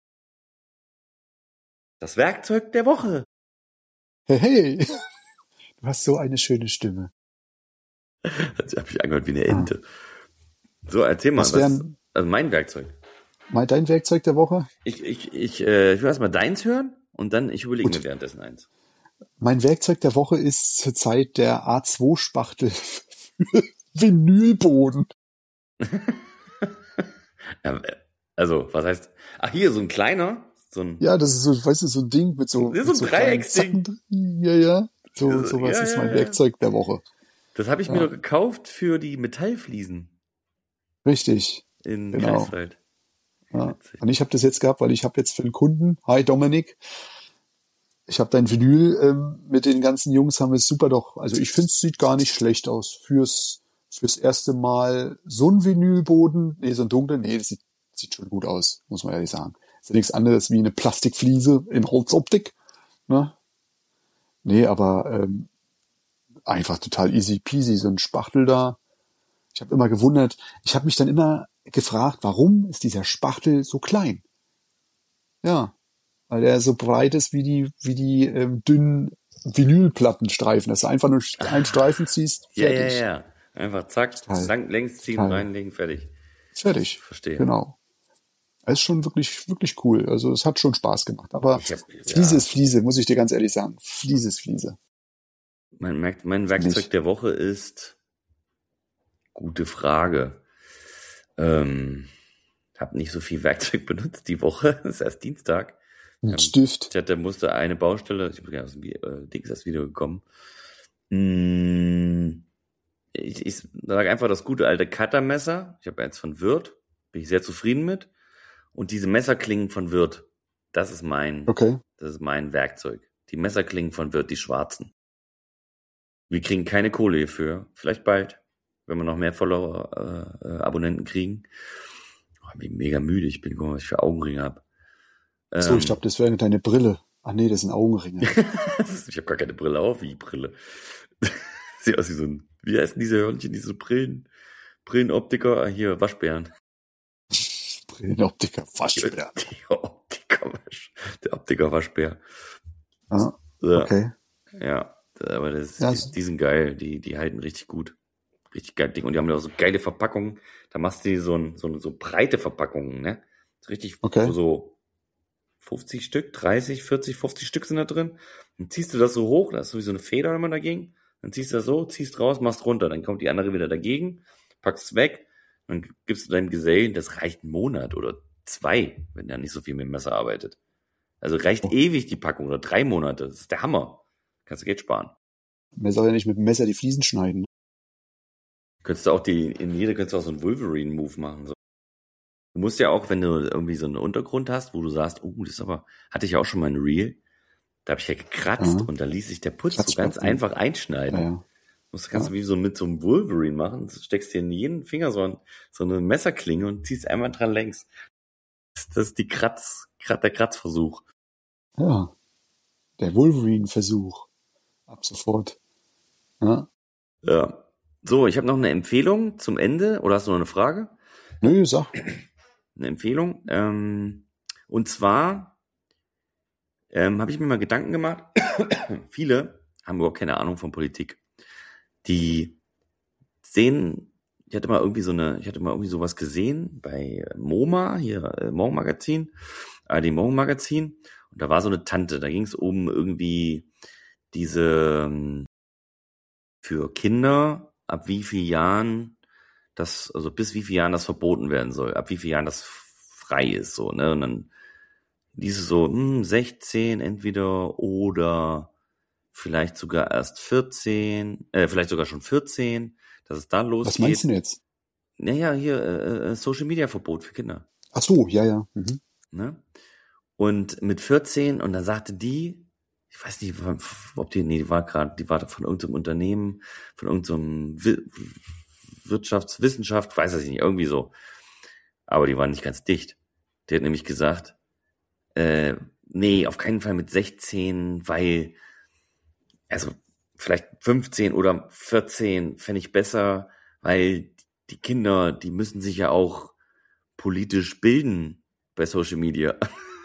Das Werkzeug der Woche. Hey, hey. Du hast so eine schöne Stimme. Das habe ich angehört wie eine Ente. Ah. So, erzähl mal, was, was wären, also mein Werkzeug. Mal dein Werkzeug der Woche? Ich, ich, ich, äh, ich will erst mal deins hören und dann ich überlege Gut. mir währenddessen eins. Mein Werkzeug der Woche ist zurzeit der A zwei Spachtel für Vinylboden. Ja, also, was heißt, ach hier, so ein kleiner, so ein, Ja, das ist so, weißt du, so ein Ding mit so, Das ist mit so so ein kleinen Dreiecksding. Zacken drin. Ja, ja. So, Also, sowas ja, ist ja, mein ja. Werkzeug der Woche. das habe ich Ja. mir doch gekauft für die Metallfliesen Richtig. in Genau. Greifswald. Ja. Witzig. Und ich habe das jetzt gehabt, weil ich habe jetzt für einen Kunden, hi Dominik, ich habe dein Vinyl ähm, mit den ganzen Jungs, haben wir es super doch, also ich finde es sieht gar nicht schlecht aus. Fürs fürs erste Mal so ein Vinylboden, nee, so ein dunkler, nee, das sieht, sieht schon gut aus, muss man ehrlich sagen. Ist ja nichts anderes wie eine Plastikfliese in Holzoptik, ne? Nee, aber ähm, einfach total easy peasy, so ein Spachtel da. Ich habe immer gewundert, ich habe mich dann immer gefragt, warum ist dieser Spachtel so klein? Ja, weil er so breit ist wie die wie die ähm, dünnen Vinylplattenstreifen, dass du einfach nur einen Streifen ziehst, Ja, ja, fertig. ja. Einfach zack, Total. lang, längs ziehen, Total. reinlegen, fertig. Fertig. Verstehe. Genau. Es ist schon wirklich, wirklich cool. Also es hat schon Spaß gemacht. Aber Ich hab, Fliese ja, ist Fliese, muss ich dir ganz ehrlich sagen. Fliese ist Fliese. mein, Merk- mein Werkzeug Nicht. der Woche ist, gute Frage. Ähm, habe nicht so viel Werkzeug benutzt die Woche. Es ist erst Dienstag. Ein Ähm, Stift. Ich hatte, musste eine Baustelle, ich bin ja aus dem Vi- äh, Dings das Video gekommen. Mm, Ich, ich sage einfach das gute alte Cuttermesser. Ich habe eins von Würth. Bin ich sehr zufrieden mit. Und diese Messerklingen von Wirth, das ist mein, Okay. das ist mein Werkzeug. Die Messerklingen von Wirth, die schwarzen. Wir kriegen keine Kohle hierfür. Vielleicht bald, wenn wir noch mehr Follower, äh, Abonnenten kriegen. Oh, ich bin mega müde. Ich bin, guck mal, was ich für Augenringe habe. Ähm, So, ich glaube, das wäre deine Brille. Ach nee, das sind Augenringe. Ich habe gar keine Brille auf, wie Brille. Sieht aus wie so ein, wie heißen diese Hörnchen, diese Brillen, Brillenoptiker, ah, hier, Waschbären. Brillenoptiker, Waschbär. Der Optiker, der Optiker Waschbär. Ah, So. okay. Ja, aber das, Ja, die, so- die sind geil, die, die halten richtig gut. Richtig geil Ding. Und die haben ja auch so geile Verpackungen. Da machst du die so, ein, so, so breite Verpackungen, ne? So richtig, Okay. so fünfzig Stück, dreißig, vierzig, fünfzig Stück sind da drin. Dann ziehst du das so hoch, da ist so wie so eine Feder immer dagegen. Dann ziehst du das so, ziehst raus, machst runter. Dann kommt die andere wieder dagegen, packst es weg. Dann gibst du deinem Gesellen, das reicht einen Monat oder zwei, wenn der nicht so viel mit dem Messer arbeitet. Also reicht Oh. ewig die Packung oder drei Monate. Das ist der Hammer. Kannst du Geld sparen. Man soll ja nicht mit dem Messer die Fliesen schneiden. Könntest du auch die, in jeder könntest du auch so einen Wolverine-Move machen. So. Du musst ja auch, wenn du irgendwie so einen Untergrund hast, wo du sagst, oh, das ist aber, hatte ich ja auch schon mal ein Reel, da habe ich ja gekratzt Ja. und da ließ sich der Putz so Kratzspatzen. ganz einfach einschneiden. Ja, ja. Das kannst du Ja. wie so mit so einem Wolverine machen. Du steckst dir in jeden Finger so, ein, so eine Messerklinge und ziehst einmal dran längs. Das, das ist die Kratz, der Kratzversuch. Ja. Der Wolverine-Versuch. Ab sofort. Ja. Ja. So, ich habe noch eine Empfehlung zum Ende. Oder hast du noch eine Frage? Nö, sag. Eine Empfehlung. Ähm, und zwar ähm, habe ich mir mal Gedanken gemacht. Viele haben überhaupt keine Ahnung von Politik. Die sehen, ich hatte mal irgendwie so eine, ich hatte mal irgendwie sowas gesehen bei MoMA, hier äh, Morgenmagazin, A R D Morgenmagazin. Und da war so eine Tante, da ging es um irgendwie diese ähm, für Kinder, ab wie vielen Jahren das, also bis wie vielen Jahren das verboten werden soll, ab wie vielen Jahren das frei ist, so, ne? Und dann diese so, hm, sechzehn entweder oder vielleicht sogar erst vierzehn, äh, vielleicht sogar schon vierzehn, dass es da losgeht. Was meinst du denn jetzt? Naja, hier, äh, Social Media Verbot für Kinder. Ach so, ja, ja. Mhm. Ne? Und mit vierzehn, und dann sagte die, ich weiß nicht, ob die, nee, die war gerade, die war von irgendeinem Unternehmen, von irgendeinem Wirtschaftswissenschaft, weiß ich nicht, irgendwie so. Aber die war nicht ganz dicht. Die hat nämlich gesagt, äh, nee, auf keinen Fall mit sechzehn, weil, also vielleicht fünfzehn oder vierzehn fände ich besser, weil die Kinder, die müssen sich ja auch politisch bilden bei Social Media.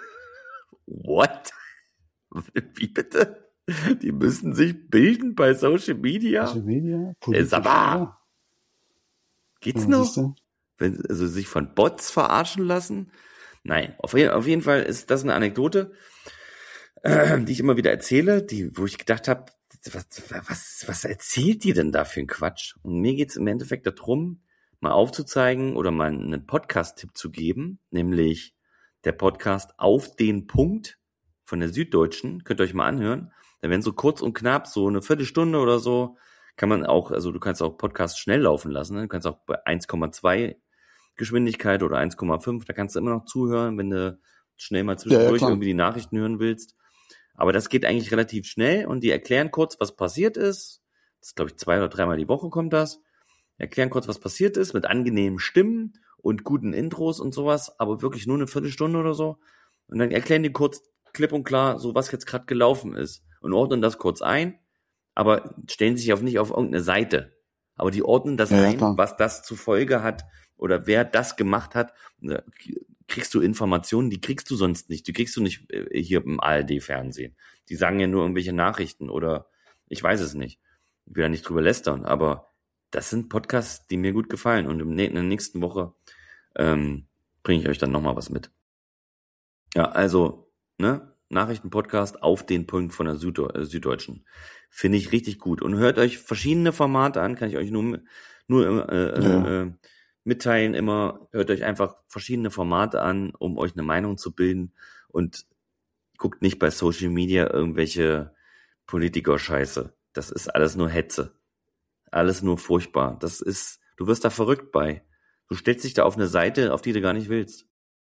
What? Wie bitte? Die müssen sich bilden bei Social Media? Social Media? Äh, Politisch, sag mal, ja. geht's Ja, noch? siehste? Wenn, also sich von Bots verarschen lassen? Nein, auf, je- auf jeden Fall ist das eine Anekdote, äh, die ich immer wieder erzähle, die, wo ich gedacht habe, was, was, was erzählt die denn da für ein Quatsch? Und mir geht's im Endeffekt darum, mal aufzuzeigen oder mal einen Podcast-Tipp zu geben, nämlich der Podcast Auf den Punkt von der Süddeutschen. Könnt ihr euch mal anhören. Da werden so kurz und knapp, so eine Viertelstunde oder so, kann man auch, also du kannst auch Podcasts schnell laufen lassen, ne? Du kannst auch bei eins Komma zwei Geschwindigkeit oder eins Komma fünf, da kannst du immer noch zuhören, wenn du schnell mal zwischendurch klar. irgendwie die Nachrichten hören willst. Aber das geht eigentlich relativ schnell und die erklären kurz, was passiert ist. Das ist, glaube ich, zwei oder dreimal die Woche kommt das. Erklären kurz, was passiert ist, mit angenehmen Stimmen und guten Intros und sowas, aber wirklich nur eine Viertelstunde oder so. Und dann erklären die kurz klipp und klar, so was jetzt gerade gelaufen ist und ordnen das kurz ein, aber stellen sich auch nicht auf irgendeine Seite. Aber die ordnen das Ja, ja, ein, klar. was das zur Folge hat oder wer das gemacht hat. Und da kriegst du Informationen, die kriegst du sonst nicht. Die kriegst du nicht äh, hier im A R D-Fernsehen. Die sagen ja nur irgendwelche Nachrichten oder ich weiß es nicht. Ich will da nicht drüber lästern, aber das sind Podcasts, die mir gut gefallen. Und im, in der nächsten Woche ähm, bringe ich euch dann nochmal was mit. Ja, also, ne, Nachrichtenpodcast Auf den Punkt von der Süddeu äh, Süddeutschen. Finde ich richtig gut. Und hört euch verschiedene Formate an, kann ich euch nur, nur äh, Ja. äh, mitteilen immer. Hört euch einfach verschiedene Formate an, um euch eine Meinung zu bilden. Und guckt nicht bei Social Media irgendwelche Politiker-Scheiße. Das ist alles nur Hetze. Alles nur furchtbar. Das ist, du wirst da verrückt bei. Du stellst dich da auf eine Seite, auf die du gar nicht willst.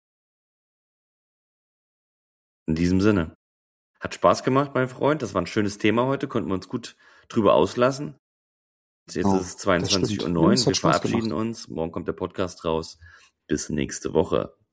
In diesem Sinne. Hat Spaß gemacht, mein Freund. Das war ein schönes Thema heute. Konnten wir uns gut drüber auslassen. Jetzt Oh, ist es zweiundzwanzig Uhr das stimmt. neun. Ja, es Wir hat Spaß verabschieden gemacht. uns. Morgen kommt der Podcast raus. Bis nächste Woche.